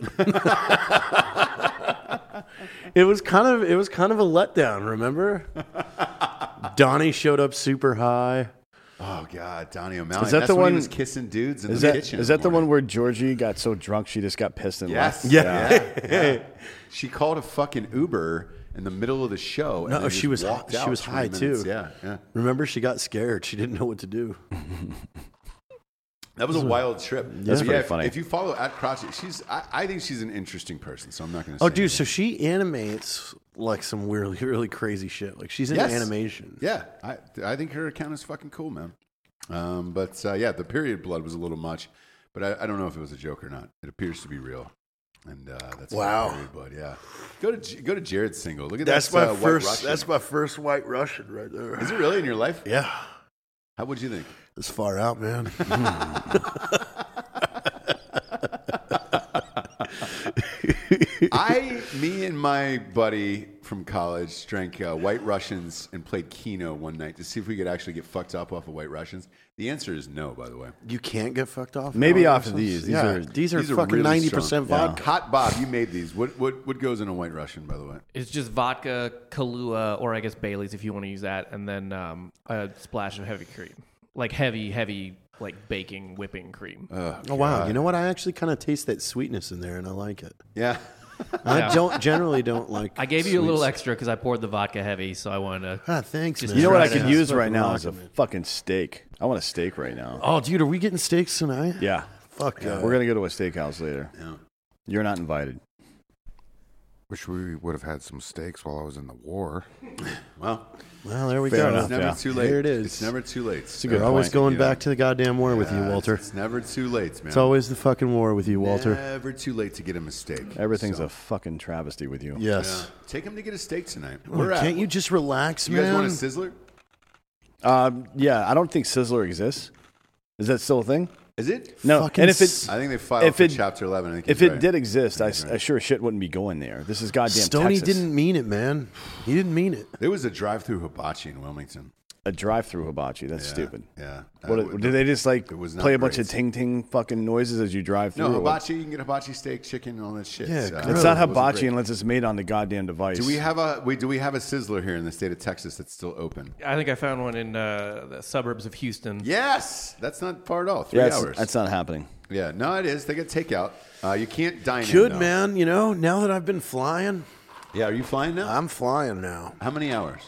It was kind of a letdown, remember? Donnie showed up super high. Oh God, Donnie O'Malley. Is that That's the when one- he was kissing dudes in is the that kitchen? is in that the one morning? where Georgie got so drunk she just got pissed and Yes. left? Yeah. She called a fucking Uber in the middle of the show. and No, then she just was walked she out was 20 high minutes. too. Yeah. Remember, she got scared. She didn't know what to do. That was a wild trip. That's But pretty if, funny. If you follow at Crotchet, I think she's an interesting person. So I'm not going to. Oh, dude, so she animates like some really, really crazy shit. Like she's into Yes. animation. Yeah, I think her account is fucking cool, man. But yeah, the period blood was a little much, but I don't know if it was a joke or not. It appears to be real, and that's Wow. period blood. Yeah, go to Jared's single. Look at That's that. my White first. Russian. That's my first White Russian right there. Is it really in your life? Yeah, How would you think? it's far out, man. Me and my buddy from college drank White Russians and played Keno one night to see if we could actually get fucked up off of White Russians. The answer is no, by the way. You can't get fucked off. Maybe White off of Russians? these. Yeah, These are these are fucking really 90% strong. vodka. Hot Bob, you made these. What goes in a White Russian, by the way? It's just vodka, Kahlua, or I guess Bailey's if you want to use that, and then a splash of heavy cream, like heavy, like baking whipping cream. Oh wow! You know what? I actually kind of taste that sweetness in there, and I like it. Yeah. I generally don't like. I gave you a little sweets. extra because I poured the vodka heavy, so I wanted to. Ah, thanks, Just man. You know what I Right could now. use Fucking right now is a rocking, man. fucking steak. I want a steak right now. Oh, dude, are we getting steaks tonight? Yeah. Fuck yeah. We're gonna go to a steakhouse later. Yeah. You're not invited. Wish we would have had some steaks while I was in the war. Well, Well, there we Fair go. enough. It's never Yeah. too late. There it is. It's never too late. It's a good We're always point. going You know? back to the goddamn war with you, Walter. It's never too late, man. It's always the fucking war with you, Walter. Never too late to get a mistake. Everything's So, a fucking travesty with you. Yes. take him to get a steak tonight. Oh, We're at. can't you just relax, You man? guys want a Sizzler? Yeah, I don't think Sizzler exists. Is that still a thing? Is it? No. Fucking And if it I think they filed If for it- Chapter 11. I think if he's it right. did exist, I he's right. sure as shit wouldn't be going there. This is goddamn Stoney Texas. didn't mean it, man. He didn't mean it. There was a drive-through hibachi in Wilmington. A drive-through hibachi. That's Yeah, stupid. Yeah. What, did they just like it was not play a bunch great. of ting-ting fucking noises as you drive through? No, or what? hibachi. You can get hibachi steak, chicken, and all that shit. Yeah, So, gross. It's it not wasn't hibachi great. unless it's made on the goddamn device. Do we have a Sizzler here in the state of Texas that's still open? I think I found one in the suburbs of Houston. Yes, that's not far at all. 3 Yeah, hours. that's not happening. Yeah, no, it is. They get takeout. You can't dine in. Good, though. man. You know, now that I've been flying, Yeah, are you flying now? I'm flying now. How many hours?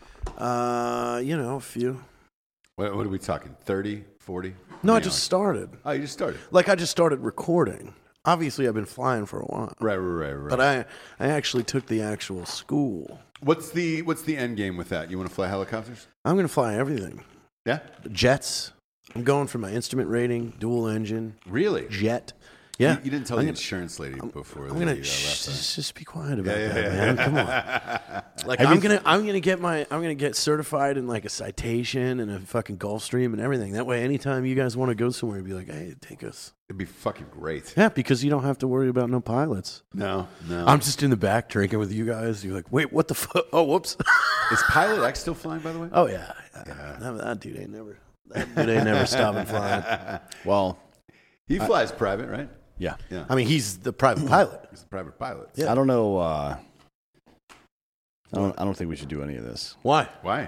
A few. What are we talking? 30, 40? No, How I many just hours? started. Oh, you just started. Like, I just started recording. Obviously, I've been flying for a while. Right. But I actually took the actual school. What's the end game with that? You want to fly helicopters? I'm going to fly everything. Yeah. Jets. I'm going for my instrument rating, dual engine, Really? jet. Yeah. You didn't tell I'm the gonna- insurance lady before. I'm that gonna you, left, huh? just be quiet about Yeah, that, yeah, man. Come on. Like I'm gonna get certified in like a Citation and a fucking Gulfstream and everything. That way, anytime you guys want to go somewhere, be like, hey, take us. It'd be fucking great. Yeah, because you don't have to worry about no pilots. No. I'm just in the back drinking with you guys. You're like, wait, what the fuck? Oh, whoops. Is Pilot X still flying, by the way? Oh yeah. That dude ain't never stopping flying. Well, He flies private, right? yeah. Yeah. I mean, he's the private pilot. He's a private pilot. Yeah. I don't know. I don't think we should do any of this. Why? Why?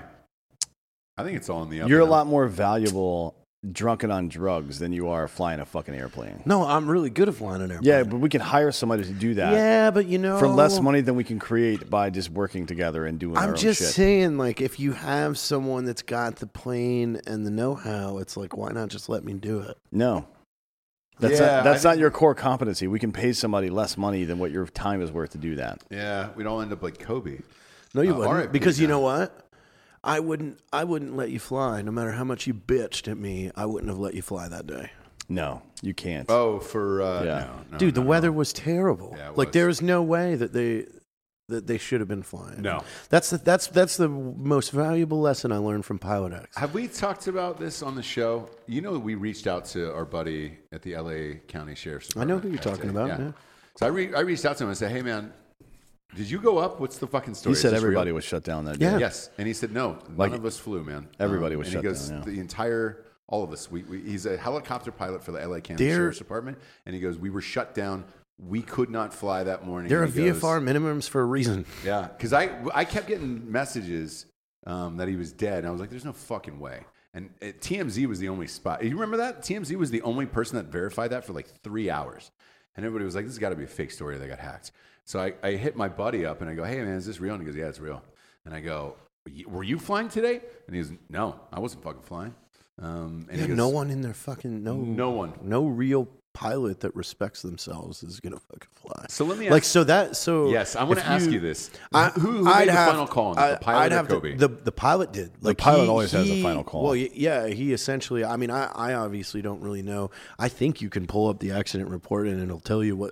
I think it's all in the up You're a and up. lot more valuable drunken on drugs than you are flying a fucking airplane. No, I'm really good at flying an airplane. Yeah, but we can hire somebody to do that. Yeah, but you know, For less money than we can create by just working together and doing our I'm own just shit. saying, like, if you have someone that's got the plane and the know-how, it's like, why not just let me do it? No. That's Yeah, not, I not your core competency. We can pay somebody less money than what your time is worth to do that. Yeah, we'd all end up like Kobe. No, you all wouldn't, right, because you Pete, know what? I wouldn't let you fly, no matter how much you bitched at me. I wouldn't have let you fly that day, No, you can't. Oh, for Yeah. no, dude. The no, weather no. was terrible. Yeah, it like was. there was no way that they should have been flying. No. that's the most valuable lesson I learned from Pilot X. Have we talked about this on the show? You know, we reached out to our buddy at the LA County Sheriff's I know Department. who you're talking about. Yeah. So I reached out to him and said, "Hey, man, did you go up? What's the fucking story?" He said Is this everybody real?" was shut down that Yeah. day. Yes, and he said no. Like, None of us flew, man. everybody was and shut he goes, down, yeah. The entire, all of us. He's a helicopter pilot for the LA County There- Sheriff's Department, and he goes, we were shut down. We could not fly that morning. There are And he goes, VFR minimums for a reason. Yeah, because I kept getting messages that he was dead, and I was like, "There's no fucking way." And TMZ was the only spot. You remember that? TMZ was the only person that verified that for like 3 hours, and everybody was like, "This has got to be a fake story. They got hacked." So I hit my buddy up and I go, "Hey man, is this real?" And he goes, "Yeah, it's real." And I go, "Were you flying today?" And he goes, "No, I wasn't fucking flying." And he goes, No one in their fucking No one. no real pilot that respects themselves is gonna fucking fly. So let me like ask, so. yes, I want if to ask you this: I- who I'd made the have- final call on this? The pilot I'd or have to- Kobe? the pilot did. Like pilot always has the final call. Well, yeah, he essentially. I mean, I obviously don't really know. I think you can pull up the accident report and it'll tell you what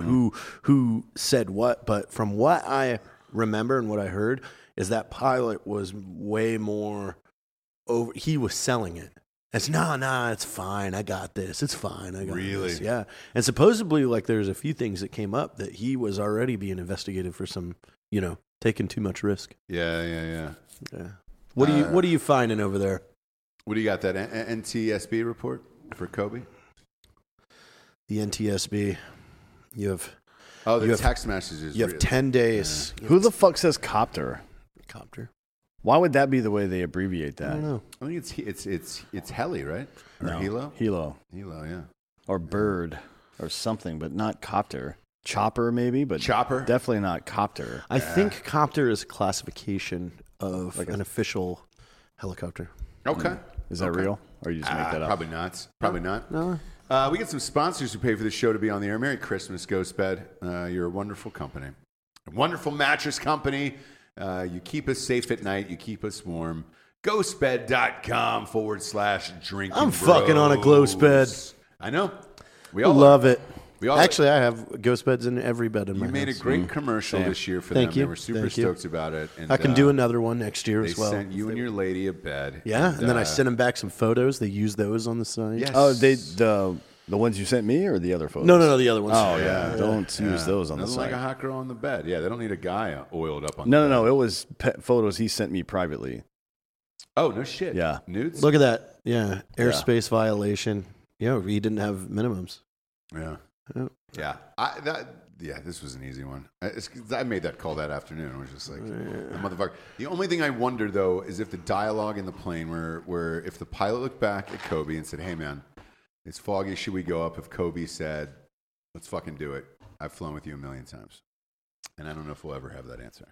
who said what. But from what I remember and what I heard is that pilot was way more over. He was selling it. It's nah, it's fine. I got this. It's fine. I got Really? this. Yeah. And supposedly, like, there's a few things that came up that he was already being investigated for some, taking too much risk. yeah. Yeah. What are you finding over there? What do you got? That NTSB report for Kobe? The NTSB. You have Oh, You have- text messages. you have 10 days. You Who have the fuck says copter? copter? Why would that be the way they abbreviate I that? don't know. I think it's heli, right? Or No. helo? Helo. Helo, yeah. Or bird or something, but not copter. Chopper maybe, but Chopper? definitely not copter. I think copter is a classification of Like an official helicopter. Okay. Is that Okay. real? Or you just make that up? Probably not. Probably not. No. We get some sponsors who pay for the show to be on the air. Merry Christmas, Ghost Bed. You're a wonderful company. A wonderful mattress company. You keep us safe at night. You keep us warm. Ghostbed.com/drinking. I'm fucking on a Ghost bed. I know. We I all love it. We all Actually, I have ghost beds in every bed in my You made a house. great commercial this year for Thank them. you. They were super Thank you. stoked about it. And, I can do another one next year They as well. sent you and your lady a bed. Yeah, and then I sent them back some photos. They used those on the site. Yes. Oh, the ones you sent me or the other photos? No, the other ones. Oh yeah, don't use those on the Nothing site. like a hot girl on the bed. Yeah, they don't need a guy oiled up on. No, the bed. no, it was photos he sent me privately. Oh no shit. Yeah. Nudes. Look at that. Yeah, airspace violation. Yeah, he didn't have minimums. Yeah. Oh. Yeah. This was an easy one. I made that call that afternoon. I was just like, motherfucker. The only thing I wonder, though, is if the dialogue in the plane where if the pilot looked back at Kobe and said, hey, man, it's foggy. Should we go up? If Kobe said, let's fucking do it. I've flown with you a million times. And I don't know if we'll ever have that answer.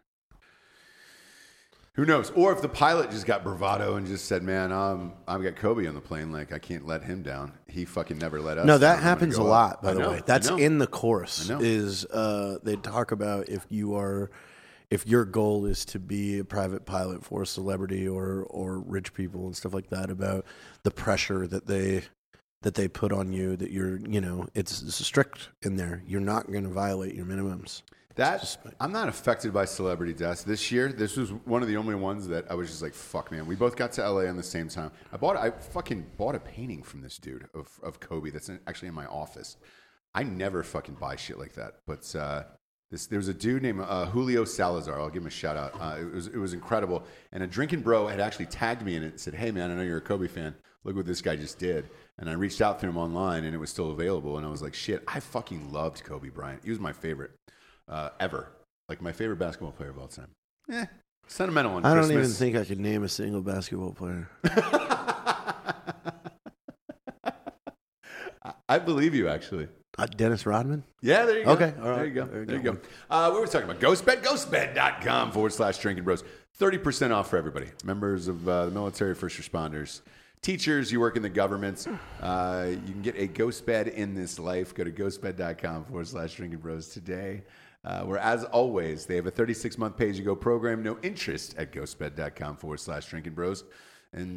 Who knows? Or if the pilot just got bravado and just said, man, I've got Kobe on the plane. Like, I can't let him down. He fucking never let us No, down. that I'm gonna happens a go lot, up. by I the know, way. That's I know. in the course. I know. Is they talk about if your goal is to be a private pilot for a celebrity or rich people and stuff like that, about the pressure that they put on you, that you're, it's strict in there. You're not going to violate your minimums. I'm not affected by celebrity deaths. This year, this was one of the only ones that I was just like, fuck, man. We both got to LA on the same time. I fucking bought a painting from this dude of Kobe that's actually in my office. I never fucking buy shit like that. But there was a dude named Julio Salazar. I'll give him a shout out. It was incredible. And a drinking bro had actually tagged me in it and said, hey, man, I know you're a Kobe fan. Look what this guy just did. And I reached out to him online, and it was still available. And I was like, shit, I fucking loved Kobe Bryant. He was my favorite. Ever. Like my favorite basketball player of all time. Sentimental on I Christmas. don't even think I could name a single basketball player. I believe you, actually. Dennis Rodman? Yeah, there you go. Okay, all right. There you go. There There you you go. We were talking about GhostBed, ghostbed.com/drinking bros. 30% off for everybody. Members of the military, first responders, teachers, you work in the government. You can get a ghost bed in this life. Go to ghostbed.com/drinking bros today. Where, as always, they have a 36-month pay-as-you-go program. No interest at ghostbed.com/drinking bros. And,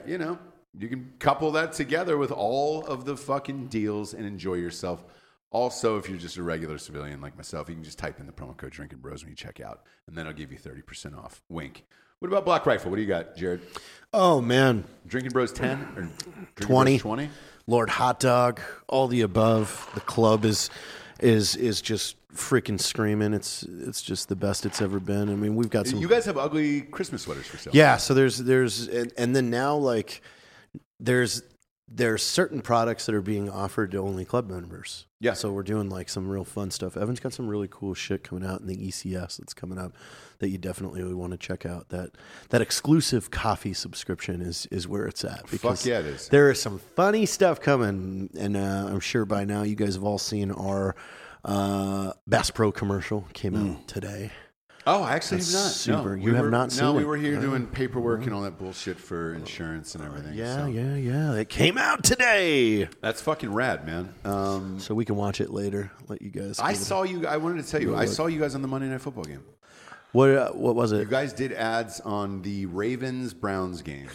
you can couple that together with all of the fucking deals and enjoy yourself. Also, if you're just a regular civilian like myself, you can just type in the promo code Drinking Bros when you check out, and then I'll give you 30% off. Wink. What about Black Rifle? What do you got, Jared? Oh, man. Drinking Bros 10 or Drinking 20. Bros 20? Lord Hot Dog, all the above. The club is just freaking screaming. It's just the best it's ever been. I mean, we've got some. You guys have ugly Christmas sweaters for sale. Yeah, so there's and then now, like, there's certain products that are being offered to only club members. Yeah. So we're doing like some real fun stuff. Evan's got some really cool shit coming out in the ECS that's coming up that you definitely would want to check out. That exclusive coffee subscription is where it's at. Fuck yeah, it is. There is some funny stuff coming, and I'm sure by now you guys have all seen our Bass Pro commercial. Came out today. Oh, I actually have not. That's super. No, You have not seen No, we it. were here doing paperwork and all that bullshit for insurance and everything. Yeah, so. yeah. It came out today. That's fucking rad, man. So we can watch it later. Let you guys. I wanted to tell you, I saw you guys on the Monday Night Football game. What was You it? guys did ads on the Ravens-Browns game.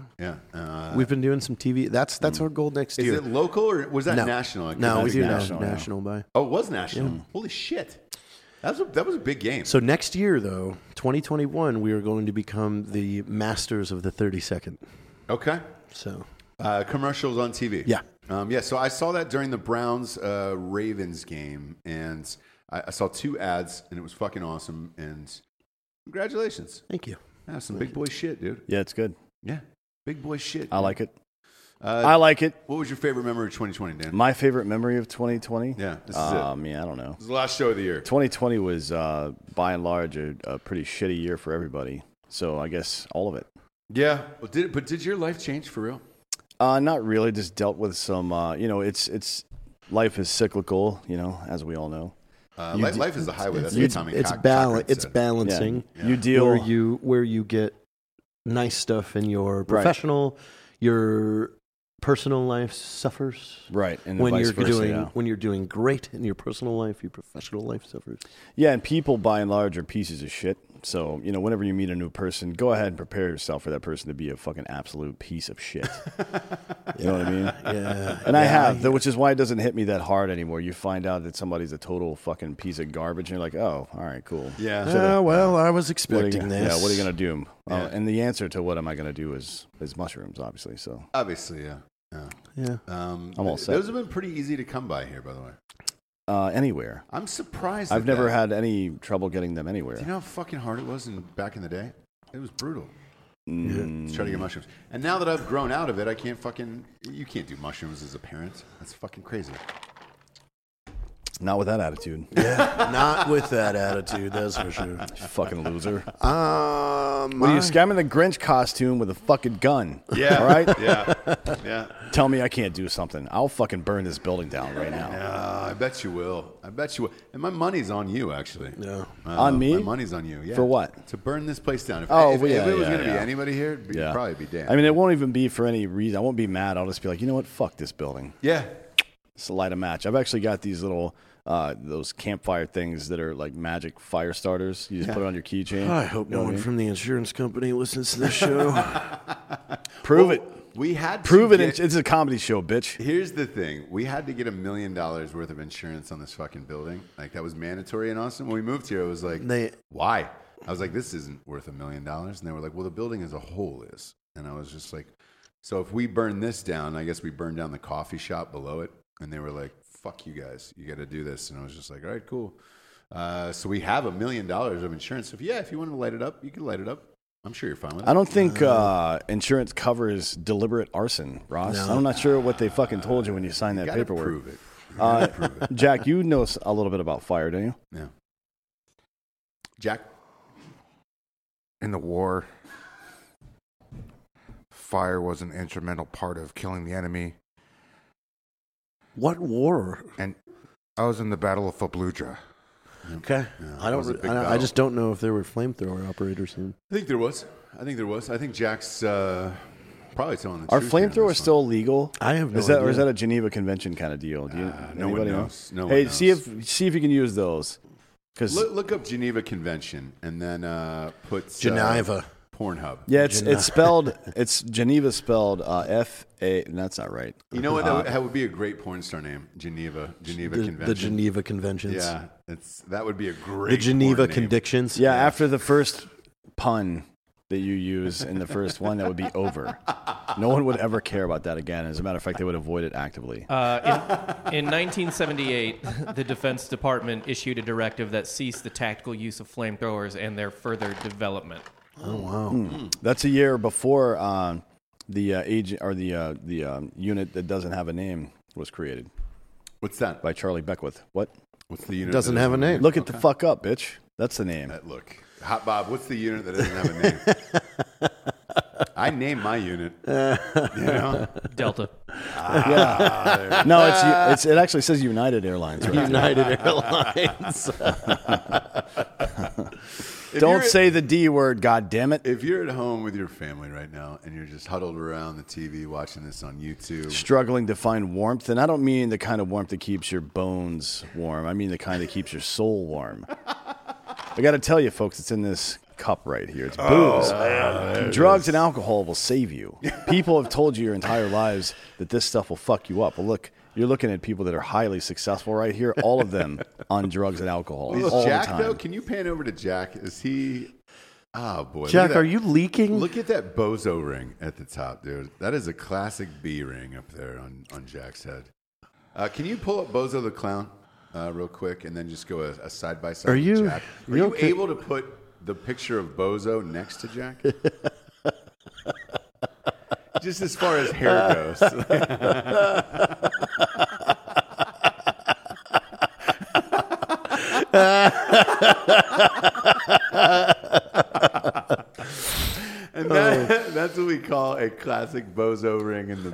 Yeah. We've been doing some TV. That's our goal next Is year. it local or was that No. national? No, we That's do national. national by. Oh, it was national. Holy shit. That was a big game. So next year, though, 2021, we are going to become the masters of the 30-second. Okay. So Commercials on TV. Yeah. So I saw that during the Browns Ravens game, and I saw 2 ads, and it was fucking awesome. And congratulations. thank you. Yeah, some big boy shit, dude. Yeah, it's good. Yeah, big boy shit. I like it. I I like it. What was your favorite memory of 2020, Dan? My favorite memory of 2020? Yeah, this is it. I don't know. This is the last show of the year. 2020 was, by and large, a pretty shitty year for everybody. So I guess all of it. Yeah, well, did your life change for real? Not really. Just dealt with some, it's life is cyclical, as we all know. Life is the highway. That's what Tommy It's Cochran It's said. balancing. Yeah. You deal. where you get nice stuff in your professional, your personal life suffers. Right, and when vice you're versa, doing yeah. when you're doing great in your personal life, your professional life suffers. Yeah, and people by and large are pieces of shit. So, whenever you meet a new person, go ahead and prepare yourself for that person to be a fucking absolute piece of shit. You know what I mean? Yeah. And I have, which is why it doesn't hit me that hard anymore. You find out that somebody's a total fucking piece of garbage, and you're like, oh, all right, cool. Yeah. Well, I was What are expecting you, this. yeah, what are you going to do? Yeah. And the answer to what am I going to do is mushrooms, obviously. So Obviously, yeah. Yeah. I'm all set. Those have been pretty easy to come by here, by the way. Anywhere. I'm surprised. I've at never that. had any trouble getting them anywhere. Do you know how fucking hard it was back in the day? It was brutal. Mm. To try to get mushrooms. And now that I've grown out of it, you can't do mushrooms as a parent. That's fucking crazy. Not with that attitude. Yeah, not with that attitude, that's for sure. You fucking loser. What What are you scamming the Grinch costume with a fucking gun? Yeah. All right? Yeah. Tell me I can't do something. I'll fucking burn this building down right now. Yeah, I bet you will. And my money's on you, actually. Yeah. On me? My money's on you. Yeah. For what? To burn this place down. If it was going to be anybody here, it'd probably be Dan. I mean, it won't even be for any reason. I won't be mad. I'll just be like, you know what? Fuck this building. Yeah. Just light a match. I've actually got these little, those campfire things that are like magic fire starters. You just put it on your keychain. I hope no one from the insurance company listens to this show. Prove it. We had to Prove it. get- It's a comedy show, bitch. Here's the thing. We had to get $1 million worth of insurance on this fucking building. Like, that was mandatory in Austin. When we moved here, it was like, why? I was like, this isn't worth $1 million. And they were like, well, the building as a whole is. And I was just like, so if we burn this down, I guess we burn down the coffee shop below it. And they were like, fuck you guys. You got to do this. And I was just like, all right, cool. So we have $1 million of insurance. So if you want to light it up, you can light it up. I'm sure you're fine with it. I don't think insurance covers deliberate arson, Ross. No. I'm not sure what they fucking told you when you signed that You gotta paperwork. prove it. You gotta prove it. Jack, you know a little bit about fire, don't you? Yeah. Jack? In the war, fire was an instrumental part of killing the enemy. What war? And I was in the Battle of Fallujah. Okay. that was a big I battle. just don't know if there were flamethrower operators in. I think there was. I think Jack's probably telling the Are truth. here on flamethrowers this still legal? I have no Is that or idea. is that a Geneva Convention kind of deal? Do you, no one anybody know? knows. No Hey, one see knows. if you can use those. Because Look up Geneva Convention and then put Geneva. Pornhub. yeah, it's spelled Geneva spelled F-A. That's not right. You know what? That would be a great porn star name. Geneva Convention. The Geneva Conventions. Yeah, that would be a great. The Geneva porn name. Convictions. Yeah, after the first pun that you use in the first one, that would be over. No one would ever care about that again. As a matter of fact, they would avoid it actively. In 1978, the Defense Department issued a directive that ceased the tactical use of flamethrowers and their further development. Oh wow. That's a year before the agent or the unit that doesn't have a name was created What's that? by Charlie Beckwith. What? What's the unit? Doesn't that have a name. Look at the fuck up, bitch. That's the name. Look, Hot Bob. What's the unit that doesn't have a name? I named my unit. You know? Delta. No, it actually says United Airlines. Right? United Airlines. Don't say the D word, God damn it. If you're at home with your family right now and you're just huddled around the TV watching this on YouTube, Struggling to find warmth, and I don't mean the kind of warmth that keeps your bones warm. I mean the kind that keeps your soul warm. I got to tell you, folks, it's in this cup right here. It's booze. Drugs and alcohol will save you. People have told you your entire lives that this stuff will fuck you up. Well, look, you're looking at people that are highly successful right here, all of them on drugs and alcohol. is all Jack the time. though? Can you pan over to Jack? Is he? Oh boy, Jack, look at are that. you leaking? Look at that bozo ring at the top, dude. That is a classic B ring up there on Jack's head. Can you pull up Bozo the Clown real quick and then just go a side by side? Are with you- Jack? Are you you okay? able to put the picture of Bozo next to Jack? Just as far as hair goes. And that's what we call a classic bozo ring in the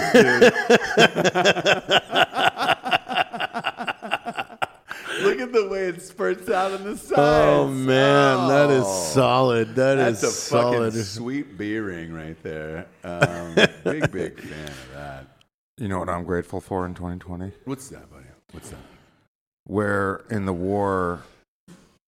booth. Look at the way it spurts out on the sides. Oh man, that is solid. That's a solid. fucking sweet B ring right there. Big fan of that. You know what I'm grateful for in 2020? What's that, buddy? What's that? Where in the war,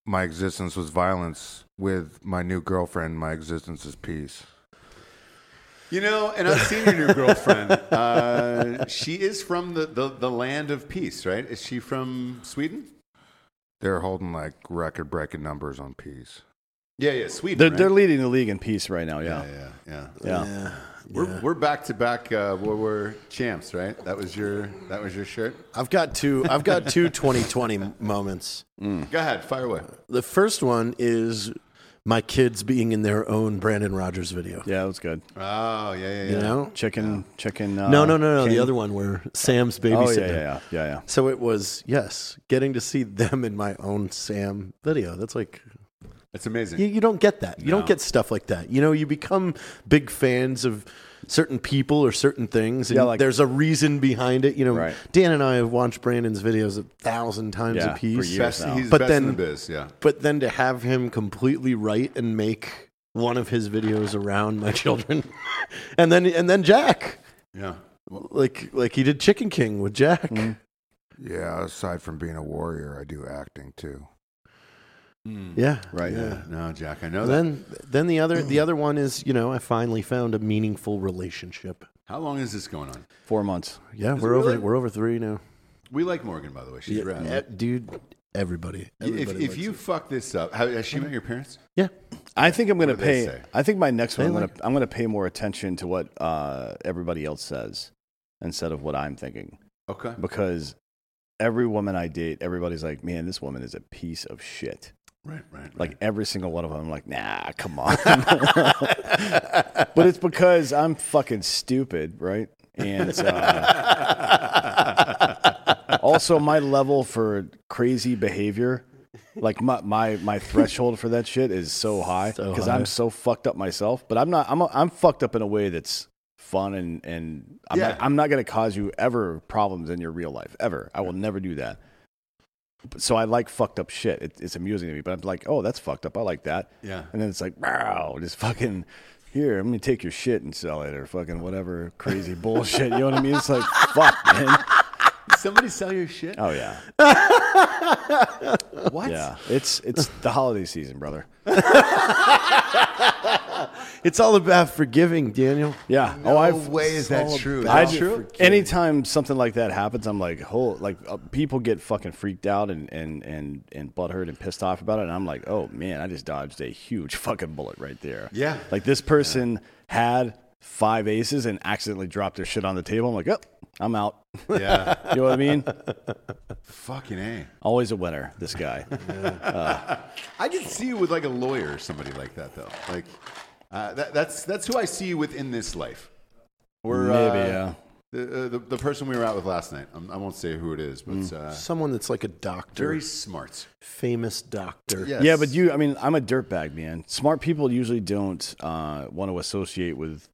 my existence was violence. With my new girlfriend, my existence is peace. You know, and I've seen your new girlfriend. She is from the land of peace, right? Is she from Sweden? They're holding like record-breaking numbers on peace. Yeah, Sweden. They're leading the league in peace right now. Yeah. We're back to back. We're champs, right? That was your shirt. I've got two 2020 moments. Go ahead, fire away. The first one is my kids being in their own Brandon Rogers video. Yeah, that was good. Oh, yeah. You know, Chicken. No. The other one where Sam's babysitting. Oh, yeah. So it was getting to see them in my own Sam video. That's like. It's amazing. You don't get that. You don't get stuff like that. You know, you become big fans of certain people or certain things, and there's a reason behind it. You know, Dan and I have watched Brandon's videos 1,000 times a piece. For years now. He's best in the biz, yeah. But then to have him completely write and make one of his videos around my children, and then Jack, like he did Chicken King with Jack. Mm. Yeah, aside from being a warrior, I do acting too. Yeah. Right. Yeah. No, Jack, I know that. Then the other one is, I finally found a meaningful relationship. How long is this going on? 4 months. Yeah, we're over 3 now. We like Morgan, by the way. She's rad. Dude, everybody if you fuck this up, has she met your parents? Yeah. I think I'm going to What do they pay. say? I think my next one, I'm going to pay more attention to what everybody else says instead of what I'm thinking. Okay. Because every woman I date, everybody's like, man, this woman is a piece of shit. Right. Like every single one of them, I'm like, nah, come on. But it's because I'm fucking stupid, right? And also my level for crazy behavior, like my threshold for that shit is so high because I'm so fucked up myself. But I'm not. I'm fucked up in a way that's fun and I'm not going to cause you ever problems in your real life ever. I will never do that. So I like fucked up shit. It's amusing to me, but I'm like, oh, that's fucked up. I like that. Yeah. And then it's like, wow, just fucking here. I'm gonna take your shit and sell it, or fucking whatever crazy bullshit. You know what I mean? It's like, fuck, man. Somebody sell your shit? Oh yeah. What? Yeah. It's the holiday season, brother. It's all about forgiving, Daniel. Yeah. No way is that true. Anytime something like that happens, I'm like, people get fucking freaked out and butthurt and pissed off about it, and I'm like, oh man, I just dodged a huge fucking bullet right there. Yeah. Like this person had 5 aces and accidentally dropped their shit on the table. I'm like, oh, I'm out. Yeah. You know what I mean? Fucking A. Always a winner, this guy. I can see you with like a lawyer or somebody like that, though. Like that's who I see within this life. Or maybe, yeah. The person we were out with last night. I won't say who it is, but Someone that's like a doctor. very smart. Famous doctor. Yes. Yeah, but I'm a dirtbag, man. Smart people usually don't want to associate with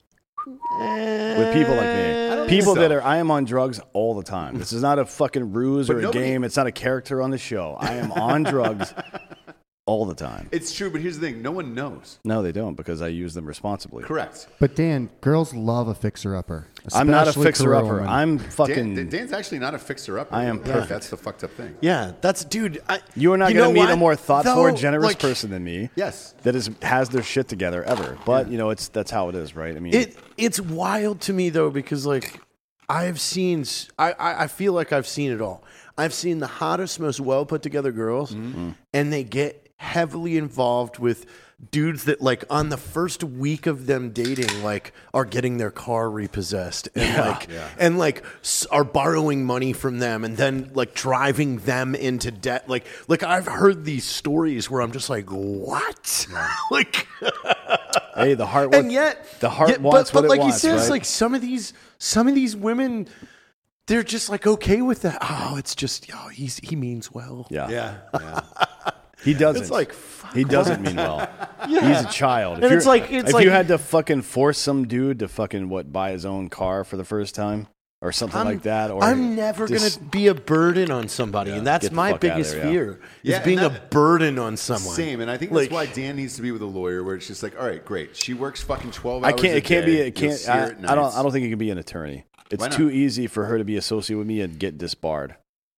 people like me. People that I am on drugs all the time. This is not a fucking ruse or a game. It's not a character on the show. I am on drugs all the time. It's true, but here's the thing. No one knows. No, they don't, because I use them responsibly. Correct. But Dan, girls love a fixer-upper. I'm not a especially fixer-upper. career women. I'm fucking... Dan's actually not a fixer-upper. I am perfect. That's the fucked up thing. Yeah, that's dude. You are not going to meet a more thoughtful or generous like, person than me. Yes. That has their shit together ever. But that's how it is, right? I mean, it's wild to me though, because like I feel like I've seen it all. I've seen the hottest, most well put together girls, and they get heavily involved with dudes that like on the first week of them dating like are getting their car repossessed and are borrowing money from them and then like driving them into debt. Like I've heard these stories where I'm just like, what? Like, hey, the heart. And yet the heart wants what it like wants. He says, right? like some of these women, they're just like okay with that. Oh, it's just he means well. Yeah. He doesn't. It's like he doesn't mean well. He's a child. And if you had to fucking force some dude to fucking buy his own car for the first time or something like that, or I'm never gonna be a burden on somebody, and that's my biggest fear is being a burden on someone. Same, and I think that's why Dan needs to be with a lawyer, where it's just like, all right, great, she works fucking 12 hours. I don't I think he can be an attorney. It's too easy for her to be associated with me and get disbarred.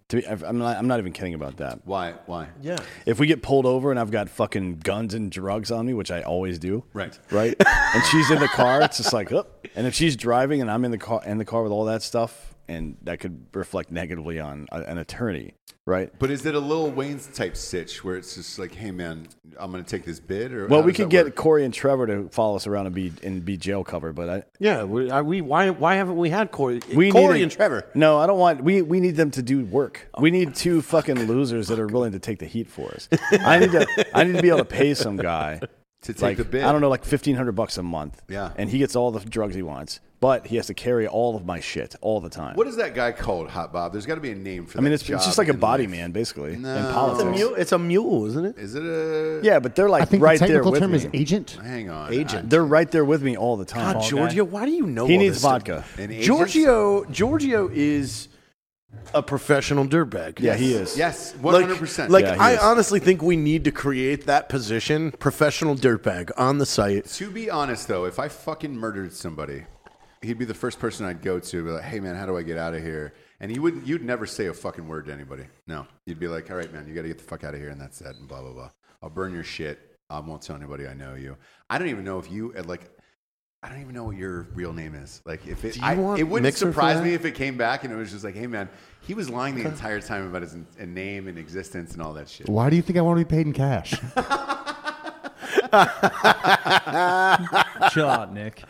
I'm not even kidding about that. Why? Yeah. If we get pulled over and I've got fucking guns and drugs on me, which I always do, Right. and she's in the car, it's just like, oh. And if she's driving and I'm in the car with all that stuff, and that could reflect negatively on an attorney, right? But is it a Lil Wayne's type sitch where it's just like, hey man, I'm going to take this bid? Or Well, how we does could that get work? Corey and Trevor to follow us around and be jail covered, but Why haven't we had Corey? we Corey need and Trevor. No, I don't want. We need them to do work. We need two fucking losers that are willing to take the heat for us. I need to be able to pay some guy to take like, the bid. I don't know, like $1,500 a month. Yeah. And he gets all the drugs he wants, but he has to carry all of my shit all the time. What is that guy called, Hot Bob? There's got to be a name for that. I mean, it's job just like a in body life. man, basically, No. in It's a politics. mule. It's a mule, isn't it? Is it a? Yeah, but they're like I think right the there technical with term me. is agent. Hang on. Agent. They're right there with me all the time. God, Giorgio, why do you know He all needs this stuff? vodka. An agent? Giorgio is a professional dirtbag. Yeah, he is. Yes, Like, 100%. like Yeah, he I is. honestly think we need to create that position, professional dirtbag, on the site. To be honest, though, if I fucking murdered somebody, he'd be the first person I'd go to. Be like, hey man, how do I get out of here? And you'd never say a fucking word to anybody. No, you'd be like, all right, man, you got to get the fuck out of here, and that's it, and blah blah blah. I'll burn your shit. I won't tell anybody I know you. I don't even know if you I don't even know what your real name is. Like, if it, Do you want it wouldn't Mixer for surprise that? me if it came back and it was just like, hey man, he was lying the entire time about his name and existence and all that shit. Why do you think I want to be paid in cash? Chill out, Nick.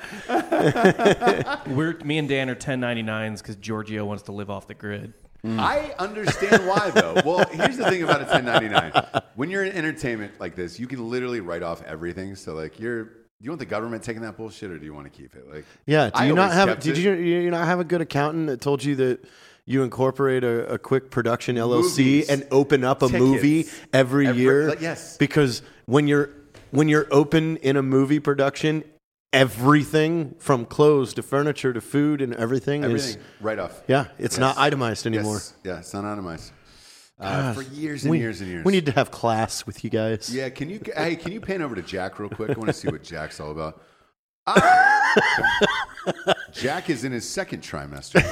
Me and Dan are 1099s because Giorgio wants to live off the grid. I understand why, though. Well, here's the thing about a 1099. When you're in entertainment like this, you can literally write off everything. So, like, do you want the government taking that bullshit, or do you want to keep it? Like, Yeah. I Do you not always have? kept Did it. you not have a good accountant that told you that you incorporate a quick production LLC Movies. and open up a Tickets. movie every year? like, yes. Because when you're open in a movie production, everything from clothes to furniture to food and everything is Everything right off. yeah. It's not itemized anymore. Yes. Yeah, it's not itemized. For years and we, years and years. We need to have class with you guys. Yeah, can you pan over to Jack real quick? I want to see what Jack's all about. Jack is in his second trimester.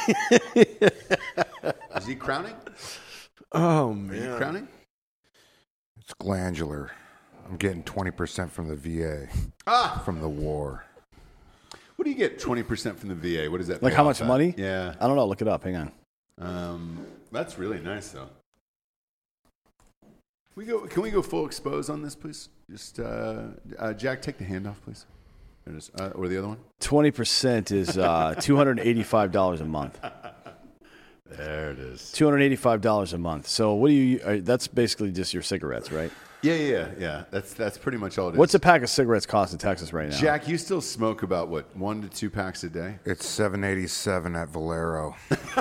Is he crowning? Oh Are man. you crowning? It's glandular. I'm getting 20% from the VA from the war. What do you get 20% from the VA? What is that? Like pay how off much at? money? Yeah. I don't know. Look it up. Hang on. That's really nice, though. Can we go full expose on this, please? Just Jack, take the hand off, please. There it is. Or the other one. 20% is $285 a month. There it is. $285 a month. So what do you? That's basically just your cigarettes, right? Yeah. That's pretty much all it is. What's a pack of cigarettes cost in Texas right now? Jack, you still smoke about what, 1 to 2 packs a day? It's $7.87 at Valero.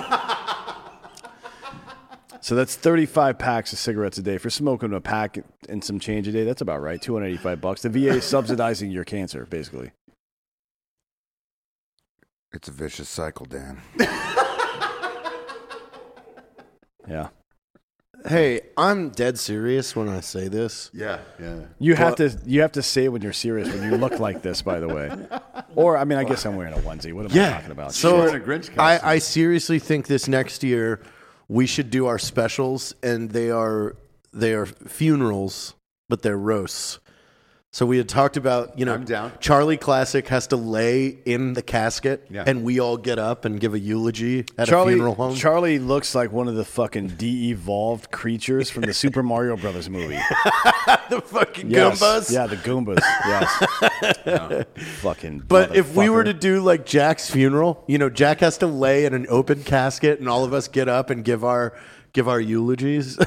So that's 35 packs of cigarettes a day. For smoking a pack and some change a day, that's about right. $285. The VA is subsidizing your cancer, basically. It's a vicious cycle, Dan. Yeah. Hey, I'm dead serious when I say this. Yeah. You have to say it when you're serious, when you look like this, by the way. Or, I mean, I guess I'm wearing a onesie. What am I talking about? So You're wearing a Grinch costume. I seriously think this next year we should do our specials, and they are funerals, but they're roasts. So we had talked about, I'm down. Charlie Classic has to lay in the casket, Yeah. and we all get up and give a eulogy at a funeral home. Charlie looks like one of the fucking de-evolved creatures from the Super Mario Brothers movie. the fucking Yes. Goombas. Yeah, the Goombas. Yes. Fucking. But if we were motherfucker. to do like Jack's funeral, Jack has to lay in an open casket, and all of us get up and give our eulogies.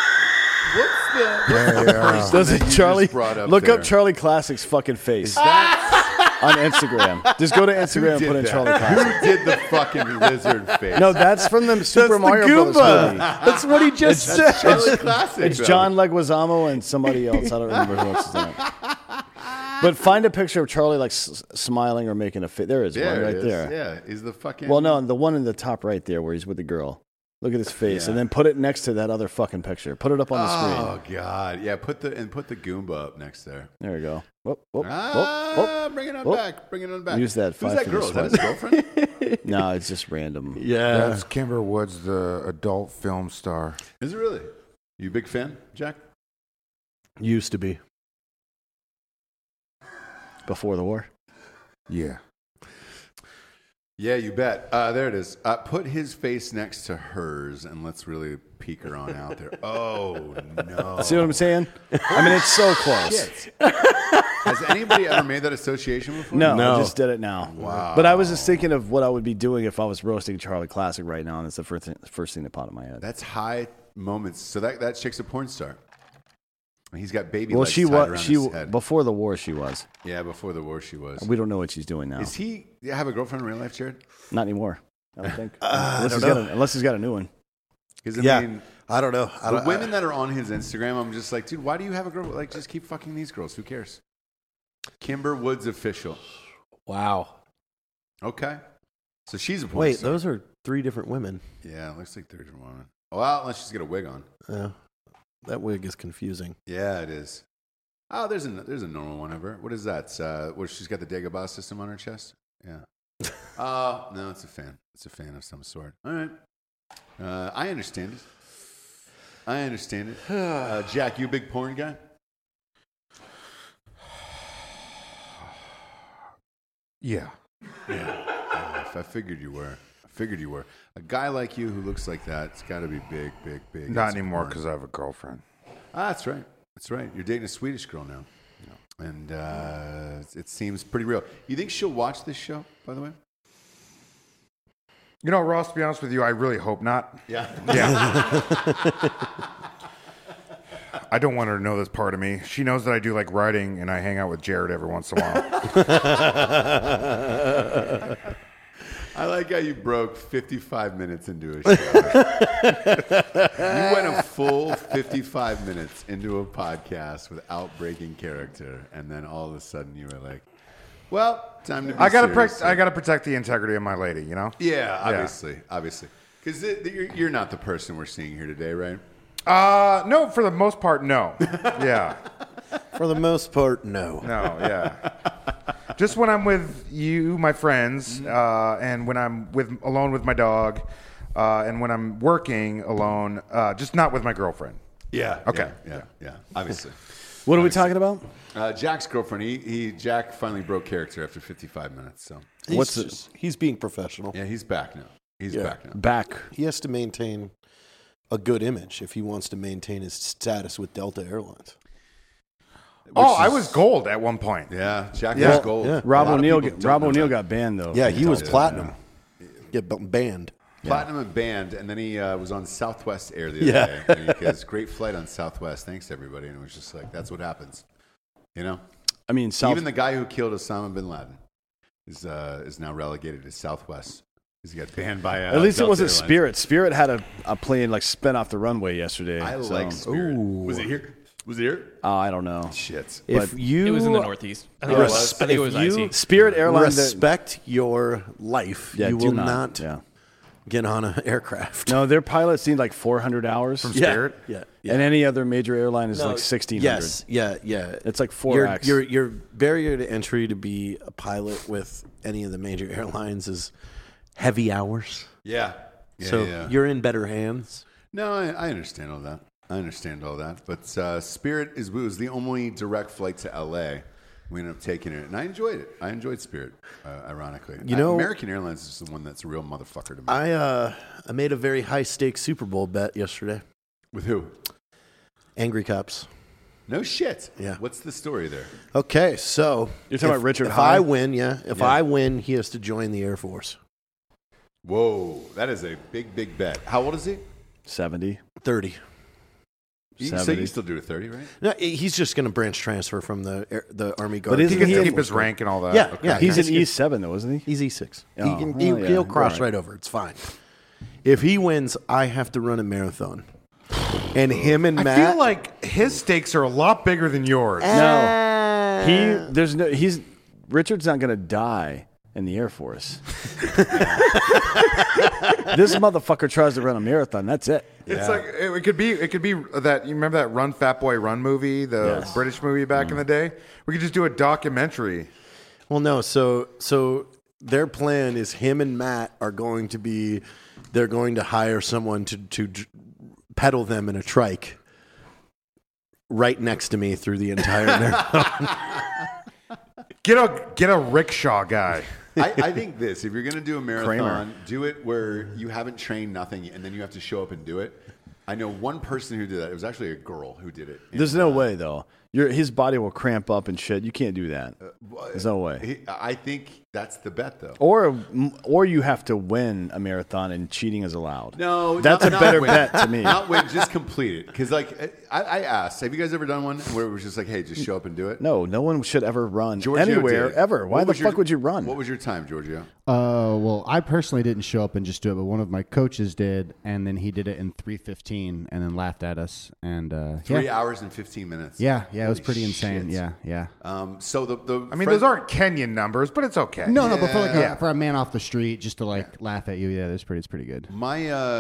Doesn't Charlie brought up look there. up Charlie Classic's fucking face That's on Instagram? Just go to Instagram and who put in did Charlie that? Classic. Who did the fucking lizard face? No, that's from the Super Mario Brothers movie. That's what he just said. Charlie Classic. It's though. John Leguizamo and somebody else. I don't remember who else is in it. But find a picture of Charlie like smiling or making a face. There is There one it right is. there. Yeah, he's the fucking. Well, no, the one in the top right there where he's with the girl. Look at his face, and then put it next to that other fucking picture. Put it up on the screen. Oh God, yeah. Put the Goomba up next there. There we go. Bring it on back. Bring it on back. Use that. Who's that girl? Is that his girlfriend? No, it's just random. Yeah. That's Kimber Woods, the adult film star. Is it really? You a big fan, Jack? Used to be. Before the war. Yeah. Yeah, you bet. There it is. Put his face next to hers, and let's really peek her on out there. Oh, no. See what I'm saying? I mean, it's so close. Shit. Has anybody ever made that association before? No, I just did it now. Wow. But I was just thinking of what I would be doing if I was roasting Charlie Classic right now, and it's the first thing that popped in my head. That's high moments. So that chick's a porn star. He's got baby Well, legs she tied was. around She his head. before the war. She was. Yeah, before the war she was. We don't know what she's doing now. Is he have a girlfriend in real life, Jared? Not anymore. I don't think. Unless he's got a new one. Because I mean, I don't know. the women that are on his Instagram, I'm just like, dude, why do you have a girl? Like, just keep fucking these girls. Who cares? Kimber Woods official. Wow. Okay. So she's a porn Wait, star. those are 3 different women. Yeah, it looks like 3 different women. Well, unless she's got a wig on. Yeah. That wig is confusing. Yeah, it is. Oh, there's a normal one of her. What is that? Where she's got the Dagobah system on her chest? Yeah. No, it's a fan. It's a fan of some sort. All right. I understand it. Jack, you a big porn guy? Yeah. Yeah. I figured you were. A guy like you who looks like that, it's got to be big. Not into anymore porn. because I have a girlfriend. That's right. You're dating a Swedish girl now. And it seems pretty real. You think she'll watch this show, by the way? You know, Ross, to be honest with you, I really hope not. Yeah. Yeah. I don't want her to know this part of me. She knows that I do like writing and I hang out with Jared every once in a while. I like how you broke 55 minutes into a show. You went a full 55 minutes into a podcast without breaking character, and then all of a sudden you were like, "Well, time to be I gotta serious." I gotta protect the integrity of my lady. You know? Yeah, obviously, because you're not the person we're seeing here today, right? No, for the most part, no. Yeah. For the most part, no. No, yeah. Just when I'm with you, my friends, and when I'm alone with my dog, and when I'm working alone, just not with my girlfriend. Yeah. Okay. Yeah. Obviously. What are we talking about? Jack's girlfriend. Jack finally broke character after 55 minutes. So He's being professional. yeah, he's back now. He's back now. Back. He has to maintain a good image if he wants to maintain his status with Delta Airlines. I was gold at one point. Yeah, Jack Yeah. was gold. Yeah. Rob A lot of O'Neill. people don't Rob know O'Neill that. got banned though. Yeah, he was Yeah. platinum. Get banned. Platinum and banned, and then he was on Southwest Air the other day. Because great flight on Southwest. Thanks everybody, and it was just like that's what happens. You know, I mean, even the guy who killed Osama bin Laden is now relegated to Southwest. He got banned by. At least Delta it wasn't Airlines. Spirit. Spirit had a plane like spin off the runway yesterday. I so- like Spirit. Was it here? Was it here? Oh, I don't know. Shit. If you It was in the Northeast. I think it was icy. Spirit Airlines. respect your life, Yeah, you do will not. not Yeah. get on an aircraft. No, their pilots need like 400 hours from Spirit? Yeah. and any other major airline is No, like 1,600. Yes. Yeah. It's like 4x. Your barrier to entry to be a pilot with any of the major airlines is heavy hours. Yeah. So you're in better hands. No, I understand all that. But Spirit was the only direct flight to LA. We ended up taking it, and I enjoyed it. I enjoyed Spirit, ironically. You know- American Airlines is the one that's a real motherfucker to me. I made a very high stakes Super Bowl bet yesterday. With who? Angry Cops. No shit. Yeah. What's the story there? Okay, so You're talking about Richard If High? I win, I win, he has to join the Air Force. Whoa, that is a big bet. How old is he? 70. 30. So 70. you still do a 30, right? No, he's just going to branch transfer from the Army Guard. But He isn't gets he to a- keep his rank and all that. Yeah, yeah. He's an an E7 though, isn't he? He's E6. Oh, He'll cross right. right over. It's fine. If he wins, I have to run a marathon. And him and I Matt. feel like his stakes are a lot bigger than yours. No. Richard's not going to die in the Air Force. This motherfucker tries to run a marathon. That's it. It's like it could be that you remember that Run Fat Boy Run movie, the British movie back in the day. We could just do a documentary. Well, no. So their plan is him and Matt are going to be. They're going to hire someone to pedal them in a trike right next to me through the entire marathon. Get a rickshaw guy. I think this, if you're going to do a marathon, Kramer. do it where you haven't trained nothing and then you have to show up and do it. I know one person who did that. It was actually a girl who did it. There's no way, though. His body will cramp up and shit. You can't do that. There's no way. I think that's the bet, though. Or you have to win a marathon and cheating is allowed. No, that's a better bet to me. Not win, just complete it. Because I asked, have you guys ever done one where it was just like, hey, just show up and do it? No one should ever run Giorgio anywhere did. ever. Why the fuck would you run? What was your time, Giorgio? Well, I personally didn't show up and just do it, but one of my coaches did, and then he did it in 3:15, and then laughed at us. And 3 hours and 15 minutes. Yeah, it was Holy pretty insane. shit. Yeah. So the I mean, those aren't Kenyan numbers, but it's okay. No, but for a man off the street just to laugh at you, it's pretty good. My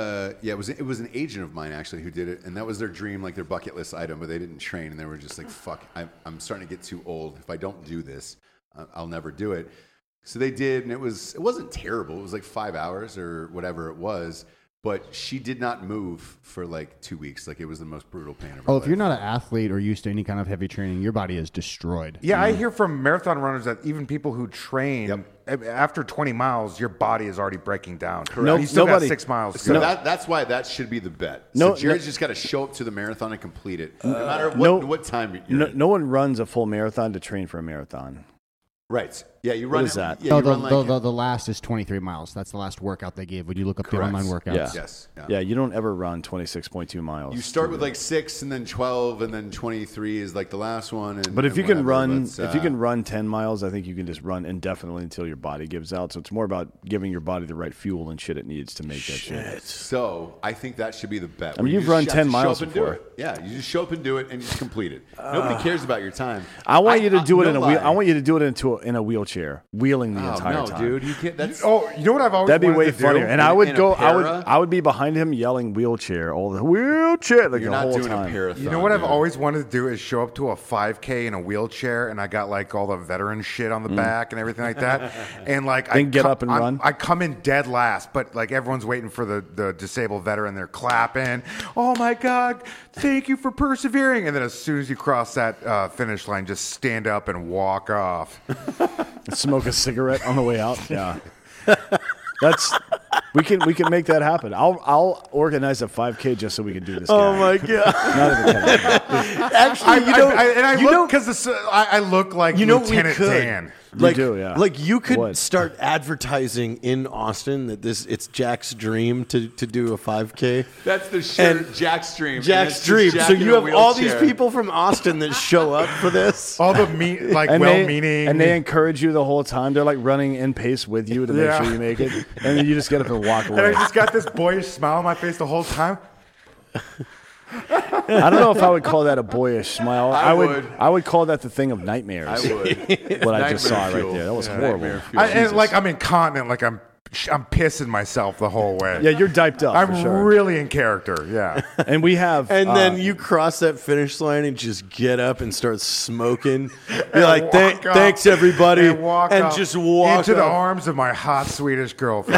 it was an agent of mine actually who did it, and that was their dream, like their bucket list item, but they didn't train, and they were just like, fuck, I'm starting to get too old. If I don't do this, I'll never do it. So they did, and it wasn't terrible. It was like 5 hours or whatever it was, but she did not move for like 2 weeks. Like it was the most brutal pain of her life. If you're not an athlete or used to any kind of heavy training, your body is destroyed. Yeah, I hear from marathon runners that even people who train after 20 miles, your body is already breaking down. Correct. You still got 6 miles to So go. that's why that should be the bet. So Jared's just got to show up to the marathon and complete it, no matter what time you're in. No one runs a full marathon to train for a marathon. Right. Yeah, you run. What is that? Yeah, the last is 23 miles. That's the last workout they gave. When you look up the online workouts. Yes. Yeah, you don't ever run 26.2 miles. You start with like 6, and then 12, and then 23 is like the last one. But if you can run 10 miles, I think you can just run indefinitely until your body gives out. So it's more about giving your body the right fuel and shit it needs to make that shit. So I think that should be the bet. I mean, you've run 10 miles before. Yeah, you just show up and do it, and you just complete it. Nobody cares about your time. I want you to do it I want you to do it in a wheelchair, wheeling the entire no, time. dude, you can't. That's you know what I've always That'd be wanted way to do? funnier. And I would In a go. para? I would be behind him yelling wheelchair all the wheelchair like you're the not whole doing time. a marathon. You know what I've dude. always wanted to do is show up to a 5K in a wheelchair, and I got like all the veteran shit on the back and everything like that, and like Then get up and run? I come in dead last, but like everyone's waiting for the disabled veteran. They're clapping. Oh my god, thank you for persevering! And then as soon as you cross that finish line, just stand up and walk off. Smoke a cigarette on the way out. Yeah, we can make that happen. I'll organize a 5K just so we can do this. Oh my god! Not even kidding. Actually, I look like we Lieutenant could. Dan. Like, do, yeah. like you could Would. start advertising in Austin that it's Jack's dream to do a 5K. That's the shirt, And Jack's dream. Jack's dream. So you have all these people from Austin that show up for this. All the well-meaning, and they encourage you the whole time. They're like running in pace with you to make sure you make it, and then you just get up and walk and away. I just got this boyish smile on my face the whole time. I don't know if I would call that a boyish smile. would. I would call that the thing of nightmares. I would. What I just saw Nightmare right there. That was fuel. horrible. Nightmare fuel. And like I'm incontinent, like I'm pissing myself the whole way. Yeah, you're diped up. I'm for sure. really in character. Yeah. And we have, And then you cross that finish line and just get up and start smoking. Be like, Walk up thanks everybody, and walk and up just walk into the up. arms of my hot Swedish girlfriend.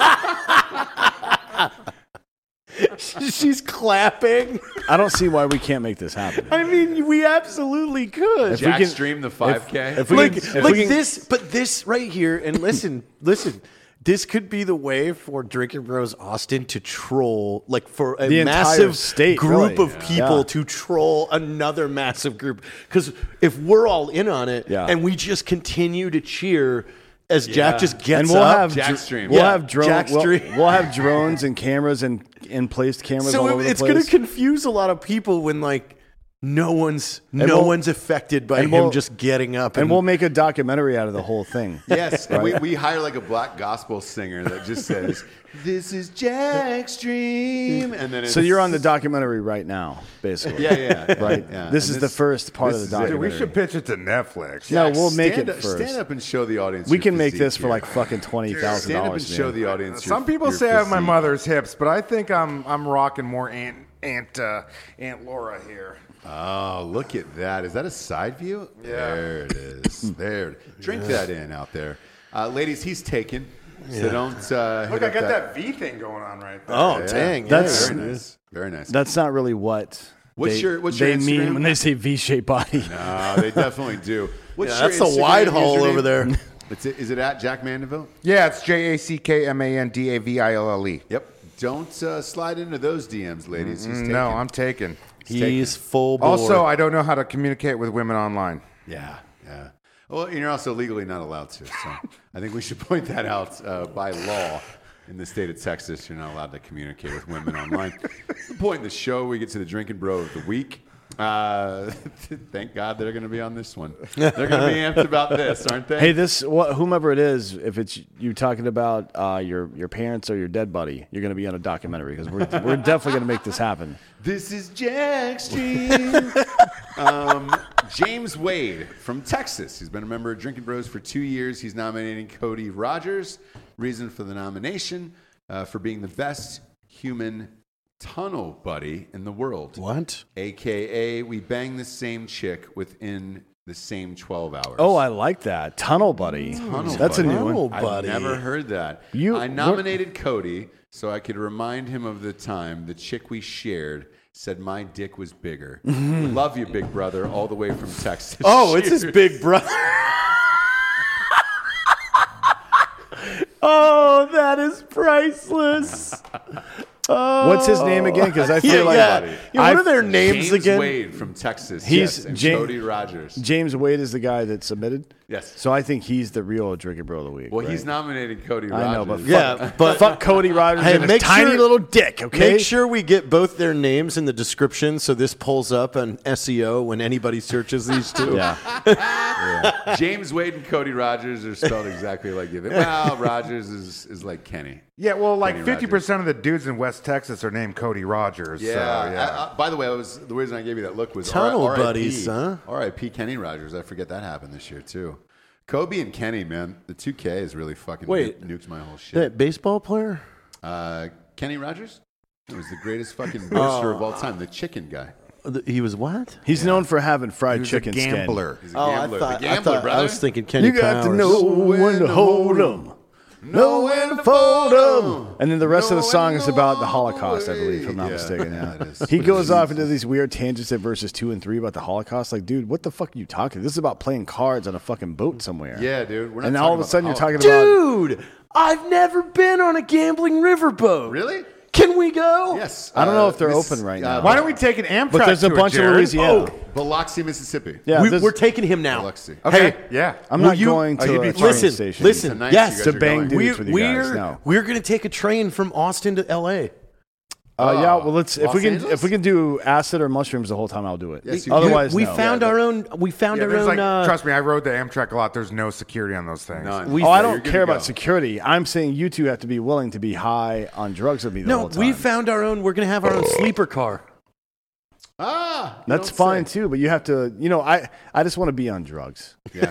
She's clapping. I don't see why we can't make this happen. I mean, we absolutely could. If we Jack's can- dream, the 5K. If we Like, can- if like we can- this, but this right here, and listen, this could be the way for Drinking Bros Austin to troll, like for a The entire massive state, group really. of people Yeah. to troll another massive group. Because if we're all in on it, Yeah. and we just continue to cheer as Jack just gets and we'll up, have Jack's dream. We'll Yeah, have drones. Jack's dream. We'll have drones and cameras and placed cameras all so over the it's place. going to confuse a lot of people when like No one's we'll- affected by and him we'll- just getting up. And we'll make a documentary out of the whole thing. Yes, and we hire like a black gospel singer that just says, "This is Jack's dream," and then So you're on the documentary right now, basically. yeah, Right. yeah. This And is the first part of the Dude, documentary. we should pitch it to Netflix. No, we'll make stand it up, first. Stand up and show the audience. We your can make physique this for here. like fucking $20,000. Stand up and show the audience. Some people say I have my mother's hips, but I think I'm rocking more Aunt Laura here. Oh, look at that! Is that a side view? Yeah. There it is. There. Drink that in out there, ladies. He's taken. So don't. Look, I got that V thing going on right there. Oh, Yeah. dang. That's- Very nice. Very nice. That's not really what What's they, your they Instagram? mean when they say V-shaped body. No, they definitely do. What's Yeah, your that's the Instagram wide haul username? over there. Is it at Jack Mandeville? Yeah, it's JACKMANDAVILLE. Yep. Don't slide into those DMs, ladies. He's taken. No, I'm taken. He's full bore. Also, I don't know how to communicate with women online. Yeah, yeah. Well, and you're also legally not allowed to. So I think we should point that out by law. In the state of Texas, you're not allowed to communicate with women online. It's the point in the show. We get to the drinking bro of the week. Thank God they're going to be on this one. They're going to be amped about this, aren't they? Hey, whomever it is, if it's you talking about your parents or your dead buddy, you're going to be on a documentary because we're definitely going to make this happen. This is Jack's dream. James Wade from Texas. He's been a member of Drinking Bros for 2 years. He's nominating Cody Rogers. Reason for the nomination for being the best human tunnel buddy in the world. What? AKA, we bang the same chick within the same 12 hours. Oh, I like that. Tunnel buddy. That's buddy. a new Tunnel one. buddy. I've never heard that. I nominated Cody so I could remind him of the time the chick we shared said my dick was bigger. Love you, big brother, all the way from Texas. Oh, it's his big brother. Oh, that is priceless. What's his name again? Because I feel like what are their names James again? Wade from Texas. He's and James- Cody Rogers. James Wade is the guy that submitted. Yes. So I think he's the real drinking bro of the week. Well, right? he's nominating Cody Rogers. I know, but Yeah, but fuck Cody Rogers Hey, and his make tiny sure- little dick. Okay. Make sure we get both their names in the description so this pulls up on SEO when anybody searches these two. Yeah. James Wade and Cody Rogers are spelled exactly like you. Well, Rogers is like Kenny. Yeah, well, like Kenny Rogers. 50% of the dudes in West Texas are named Cody Rogers. Yeah. So, yeah. By the way, the reason I gave you that look was Tunnel R.I.P. buddies, huh? R.I.P. Kenny Rogers. I forget that happened this year too. Kobe and Kenny, man, the 2K is really fucking Wait. nukes my whole shit. That baseball player? Kenny Rogers was the greatest fucking booster of all time. The chicken guy. He was what? He's known for having fried He was chicken a gambler. He's a gambler. The gambler, brother. I was thinking Kenny skin. You got Powers. to know when to hold 'em. Know when to fold 'em. And then the rest of the song is about the Holocaust, I believe, if I'm not mistaken. Yeah. it is. He goes off into these weird tangents at verses 2 and 3 about the Holocaust. Like, dude, what the fuck are you talking? This is about playing cards on a fucking boat somewhere. Yeah, dude. We're not And talking all of a about sudden the you're talking about. Dude, I've never been on a gambling riverboat. Really? Can we go? Yes. I don't know if they're open right now. Why don't we take an Amtrak But there's a to bunch it, of Jared? Louisiana. Biloxi, Mississippi. Yeah, We, there's- we're taking him now. Biloxi. Okay, Hey, yeah. I'm will not you- going to you'd a be train Listen, station. listen. Tonight Yes, you to guys are bang going. dudes with you guys. No. We're going to take a train from Austin to L.A. Yeah, well, let's Los Angeles? if we can do acid or mushrooms the whole time, I'll do it. Yes, you Otherwise, we no. found our own. We found Yeah, our there's own. like, trust me, I rode the Amtrak a lot. There's no security on those things. None. we- Oh, I You're don't good care to about go. security. I'm saying you two have to be willing to be high on drugs with me the no, whole time. we found our own. We're going to have our own sleeper car. Ah, you That's don't fine say. too, but you have to. You know, I just want to be on drugs. Yeah.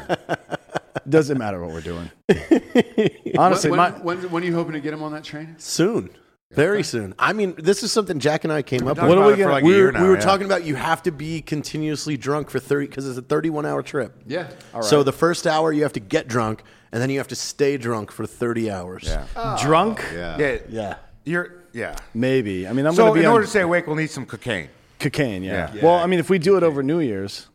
Doesn't matter what we're doing. Honestly, when, my when are you hoping to get him on that train? Soon. Very soon. I mean, this is something Jack and I came up with. talking about it for gonna- like a we year were, now, we were yeah. talking about you have to be continuously drunk for 30 because it's a 31-hour trip. Yeah. So the first hour you have to get drunk, and then you have to stay drunk for 30 hours. Yeah. drunk, Yeah. Yeah. Yeah. Yeah. maybe. I mean, I'm So going to be in on order to stay awake, we'll need some cocaine. cocaine. Yeah. Yeah. Well, I mean, if we do it over New Year's,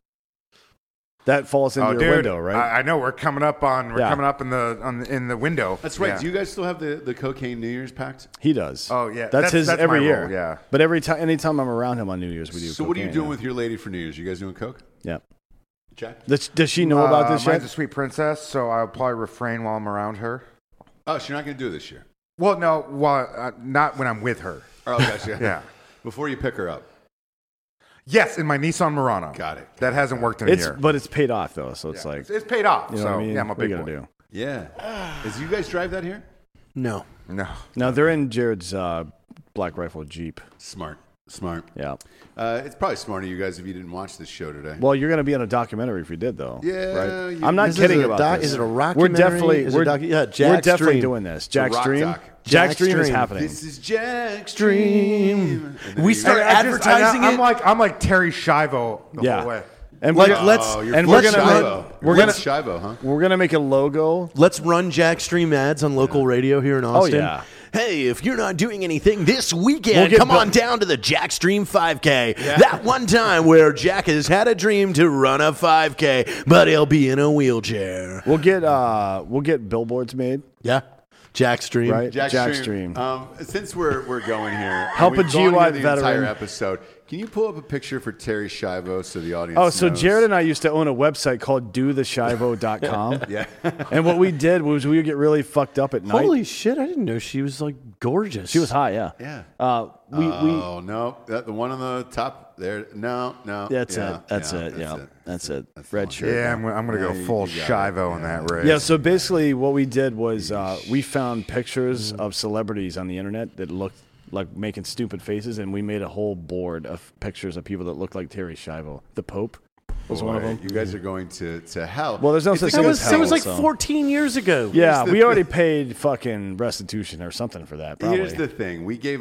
that falls into Oh, your dude, window, right? I know we're coming up on. We're Yeah. coming up in the window. That's right. Yeah. Do you guys still have the cocaine New Year's pact? He does. Oh, yeah. That's his That's every my year. rule, yeah. But anytime I'm around him on New Year's, we do. So what are you cocaine, doing yeah. with your lady for New Year's? You guys doing coke? Yeah. Jack? Does she know about this Mine's yet? a sweet princess, so I'll probably refrain while I'm around her. Oh, so you're not going to do it this year? Well, no, not when I'm with her. Oh, gotcha. Yeah. Before you pick her up. Yes, in my Nissan Murano. Got it. That hasn't worked in a year. But it's paid off though, so it's like It's paid off. you know So what I mean? yeah, I'm a What are big you gonna boy. do? Yeah. Is you guys drive that here? No. No. Now they're in Jared's Black Rifle Jeep. Smart. Yeah. It's probably smart of you guys if you didn't watch this show today. Well, you're going to be on a documentary if you did, though. Yeah, right? you- I'm not This kidding is a about this. Is it a We're rockumentary? definitely Is it a we're Jack's definitely Dream. doing this. a Jack's rock Dream. doc. Jack's Jack's Dream is Dream. happening. This is Jack's Dream. We start advertising it. I'm like Terry Schiavo the Yeah. whole way. And Like, we're, let's- Oh, you're and full we're gonna Shivo. we're Full gonna Shivo, huh? we're gonna make a logo. Let's run Jack Stream ads on local radio here in Austin. yeah. Hey, if you're not doing anything this weekend, We'll get come on Bill- down to the Jack Stream 5K. That one time where Jack has had a dream to run a 5K, but he'll be in a wheelchair. We'll get billboards made. Yeah. Jack Stream. Right. Jack's Jack's Dream. Dream. Since we're going here, Help and a we've gone GY here the veteran. entire episode. Can you pull up a picture for Terry Schiavo so the audience? Oh, so knows? Jared and I used to own a website called dotheshivo.com. Yeah. And what we did was we would get really fucked up at night. Holy shit, I didn't know she was like gorgeous. She was hot, yeah. Yeah. We Oh no, the one on the top there. No. That's Yeah, it. That's yeah, it. Yeah. That's it. That's the Red one. shirt. Yeah, I'm gonna go Yeah, full you got it. Schiavo in that race. Yeah, so basically what we did was we found pictures of celebrities on the internet that looked like making stupid faces, and we made a whole board of pictures of people that looked like Terry Schiavo. The Pope was one of Boy, them. You guys are going to hell. Well, there's no It's such a thing good as That hell. was like so- 14 years ago. Yeah, the we thing. already paid fucking restitution or something for that, probably. Here's the thing: we gave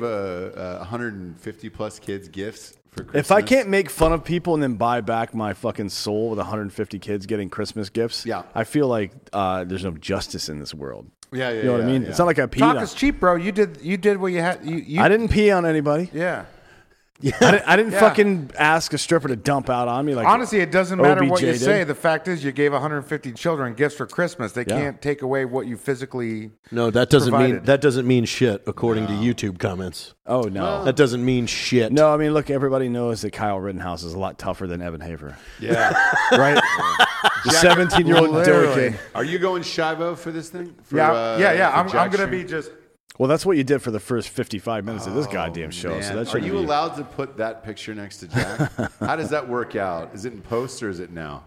150 plus kids gifts for Christmas. If I can't make fun of people and then buy back my fucking soul with 150 kids getting Christmas gifts, Yeah. I feel like there's no justice in this world. yeah, You know what I mean? yeah. It's not like I peed talk on. is cheap, bro. You did what you had. You I didn't pee on anybody. Yeah. I didn't Yeah. fucking ask a stripper to dump out on me. Like Honestly, it doesn't matter what you OBJ did. say. The fact is, you gave 150 children gifts for Christmas. They Yeah. can't take away what you physically. No, that doesn't Provided. mean shit according to YouTube comments. Oh no, That doesn't mean shit. no. I mean, look, everybody knows that Kyle Rittenhouse is a lot tougher than Evan Haver, Yeah. right? The 17-year-old Literally. Durkin. Are you going Schiavo for this thing? For, Yeah. for I'm Jack's gonna Dream? be just. Well, that's what you did for the first 55 minutes of this goddamn show. Man, So that are should you be. allowed to put that picture next to Jack? How does that work out? Is it in post or is it now?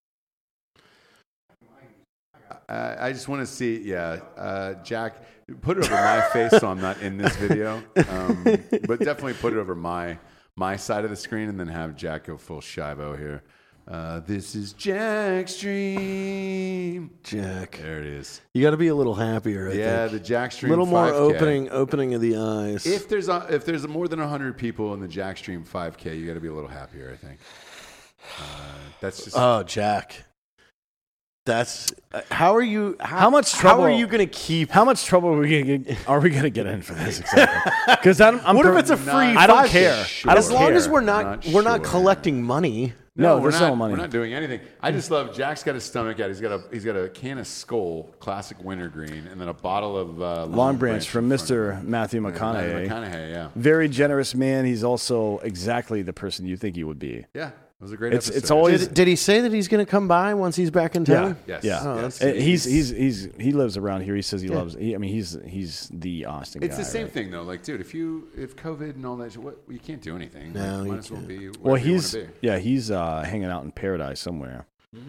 I just want to see, Jack, put it over my face so I'm not in this video. But definitely put it over my side of the screen and then have Jack go full Schiavo here. This is Jack's Dream. Jack. There it is. You got to be a little happier. I Yeah, think. the Jack's a Dream little more 5K. opening of the eyes. If there's more than 100 people in the Jack's Dream 5K, you got to be a little happier, I think. That's just Oh, Jack. That's how are you? How much trouble? How are you going to keep? How much trouble are we gonna get in for this exactly? Because I'm What if it's a free? I don't 5K? care. Sure. I don't As long care. as we're Not not sure. collecting money. No, we're there's not, no money. We're not doing anything. I just love Jack's got his stomach out. He's got a can of Skull Classic Wintergreen and then a bottle of Long Branch from in front of Mr. him. Matthew Matthew McConaughey. McConaughey, yeah. Very generous man. He's also exactly the person you think he would be. Yeah, it was a great It's episode. always Did he say that he's going to come by once he's back in town? Yes. Yeah, Oh, that's- he lives around here. He says he loves. He's the Austin It's guy. the same right? thing though. Like, dude, if COVID and all that, you can't do anything. No, Like, you might as well can't. be. Well, wherever you wanna be. he's hanging out in paradise somewhere.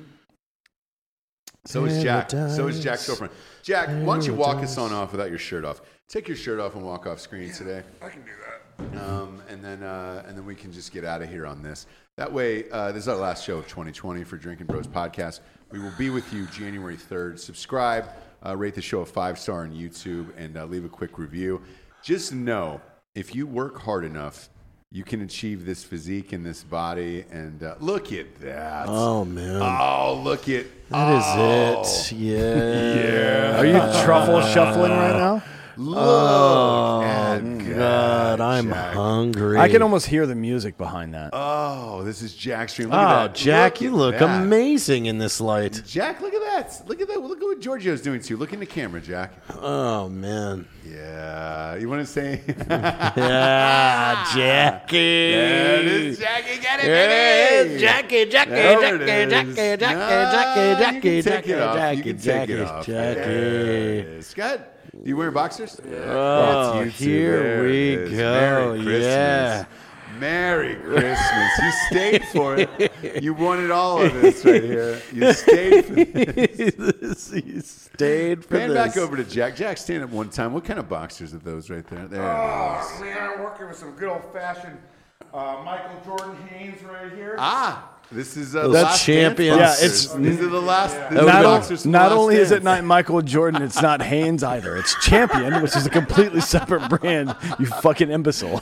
So is Jack. Paradise. So is Jack's girlfriend. Jack, why don't you walk us on off without your shirt off? Take your shirt off and walk off screen today. I can do that. And then we can just get out of here on this. That way, this is our last show of 2020 for Drinking Bros Podcast. We will be with you January 3rd. Subscribe, rate the show a 5-star on YouTube, and leave a quick review. Just know, if you work hard enough, you can achieve this physique and this body. And look at that. Oh man, Oh, look at that is it. Yeah. Are you truffle shuffling right now? Look at God, I'm Jack. hungry. I can almost hear the music behind that. Oh, this is Jack's Dream. Look at Oh, that. Jack, you at look that. amazing in this light. Jack, look at that. Look at that. Look at what Giorgio's doing to you. Look in the camera, Jack. Oh man. Yeah. You want to say? Yeah, Jackie. There it is, Jackie. Get it, Yeah, baby. Jackie, There it is. No, you can take it off. You can take it off. There it is. Scott, do you wear boxers? Oh, That's you two. here There we it is. go. Merry Christmas. Yeah. Merry Christmas. You stayed for it. You wanted all of this right here. You stayed for this. You stayed for Pan this. back over to Jack. Jack, stand up one time. What kind of boxers are those right there? There it is. Oh, man, I'm working with some good old-fashioned Michael Jordan Haynes right here. This is That's the Last champion. Dance Yeah, boxers. it's- These are the last. these are Not, the on- boxers from not Last only is it Dance. not Michael Jordan, it's not Hanes either. It's Champion, which is a completely separate brand. You fucking imbecile.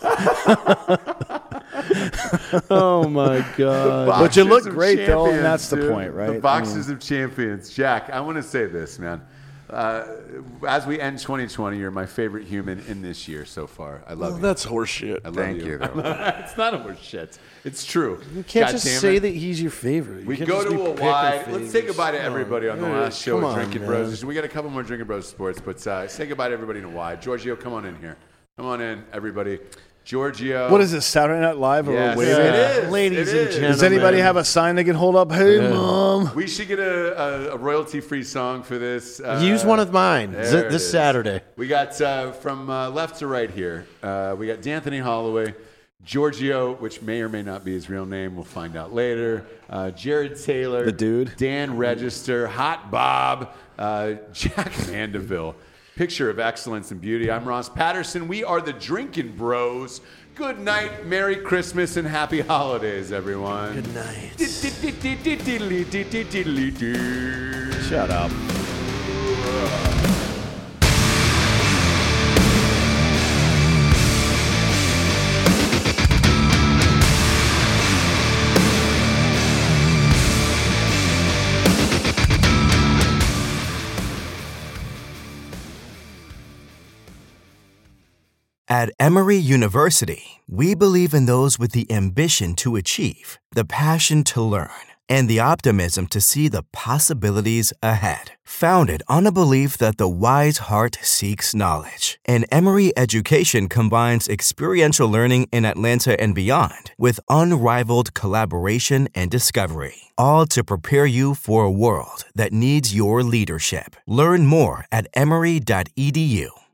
Oh my god! But you look Boxers of great, though, and champions, that's the dude. point, right? The boxers of champions. Jack, I want to say this, man. As we end 2020, you're my favorite human in this year so far. I love you. That's horseshit. I love Thank you, though. It's not a horse shit. It's true. You can't God just damn say it. that he's your favorite. You We can't go just to be a picking wide. Let's favorites. say goodbye to everybody on the last show come of on, Drinking man. Bros. We got a couple more Drinking Bros sports, but say goodbye to everybody in a wide. Giorgio, come on in here. Come on in, everybody. Giorgio. What is this, Saturday Night Live? Or Yes, wait, it is. Ladies It and is. gentlemen. does anybody have a sign they can hold up? Hey, Mom. We should get a royalty-free song for this. Use one of mine there it this is. Saturday. We got from left to right here. We got D'Anthony Holloway, Giorgio, which may or may not be his real name. We'll find out later. Jared Taylor, The dude. Dan Register, Hot Bob, Jack Mandeville. Picture of excellence and beauty. I'm Ross Patterson. We are the Drinking Bros. Good night, Merry Christmas, and Happy Holidays, everyone. Good night. Shut up. At Emory University, we believe in those with the ambition to achieve, the passion to learn, and the optimism to see the possibilities ahead. Founded on a belief that the wise heart seeks knowledge, and Emory education combines experiential learning in Atlanta and beyond with unrivaled collaboration and discovery, all to prepare you for a world that needs your leadership. Learn more at emory.edu.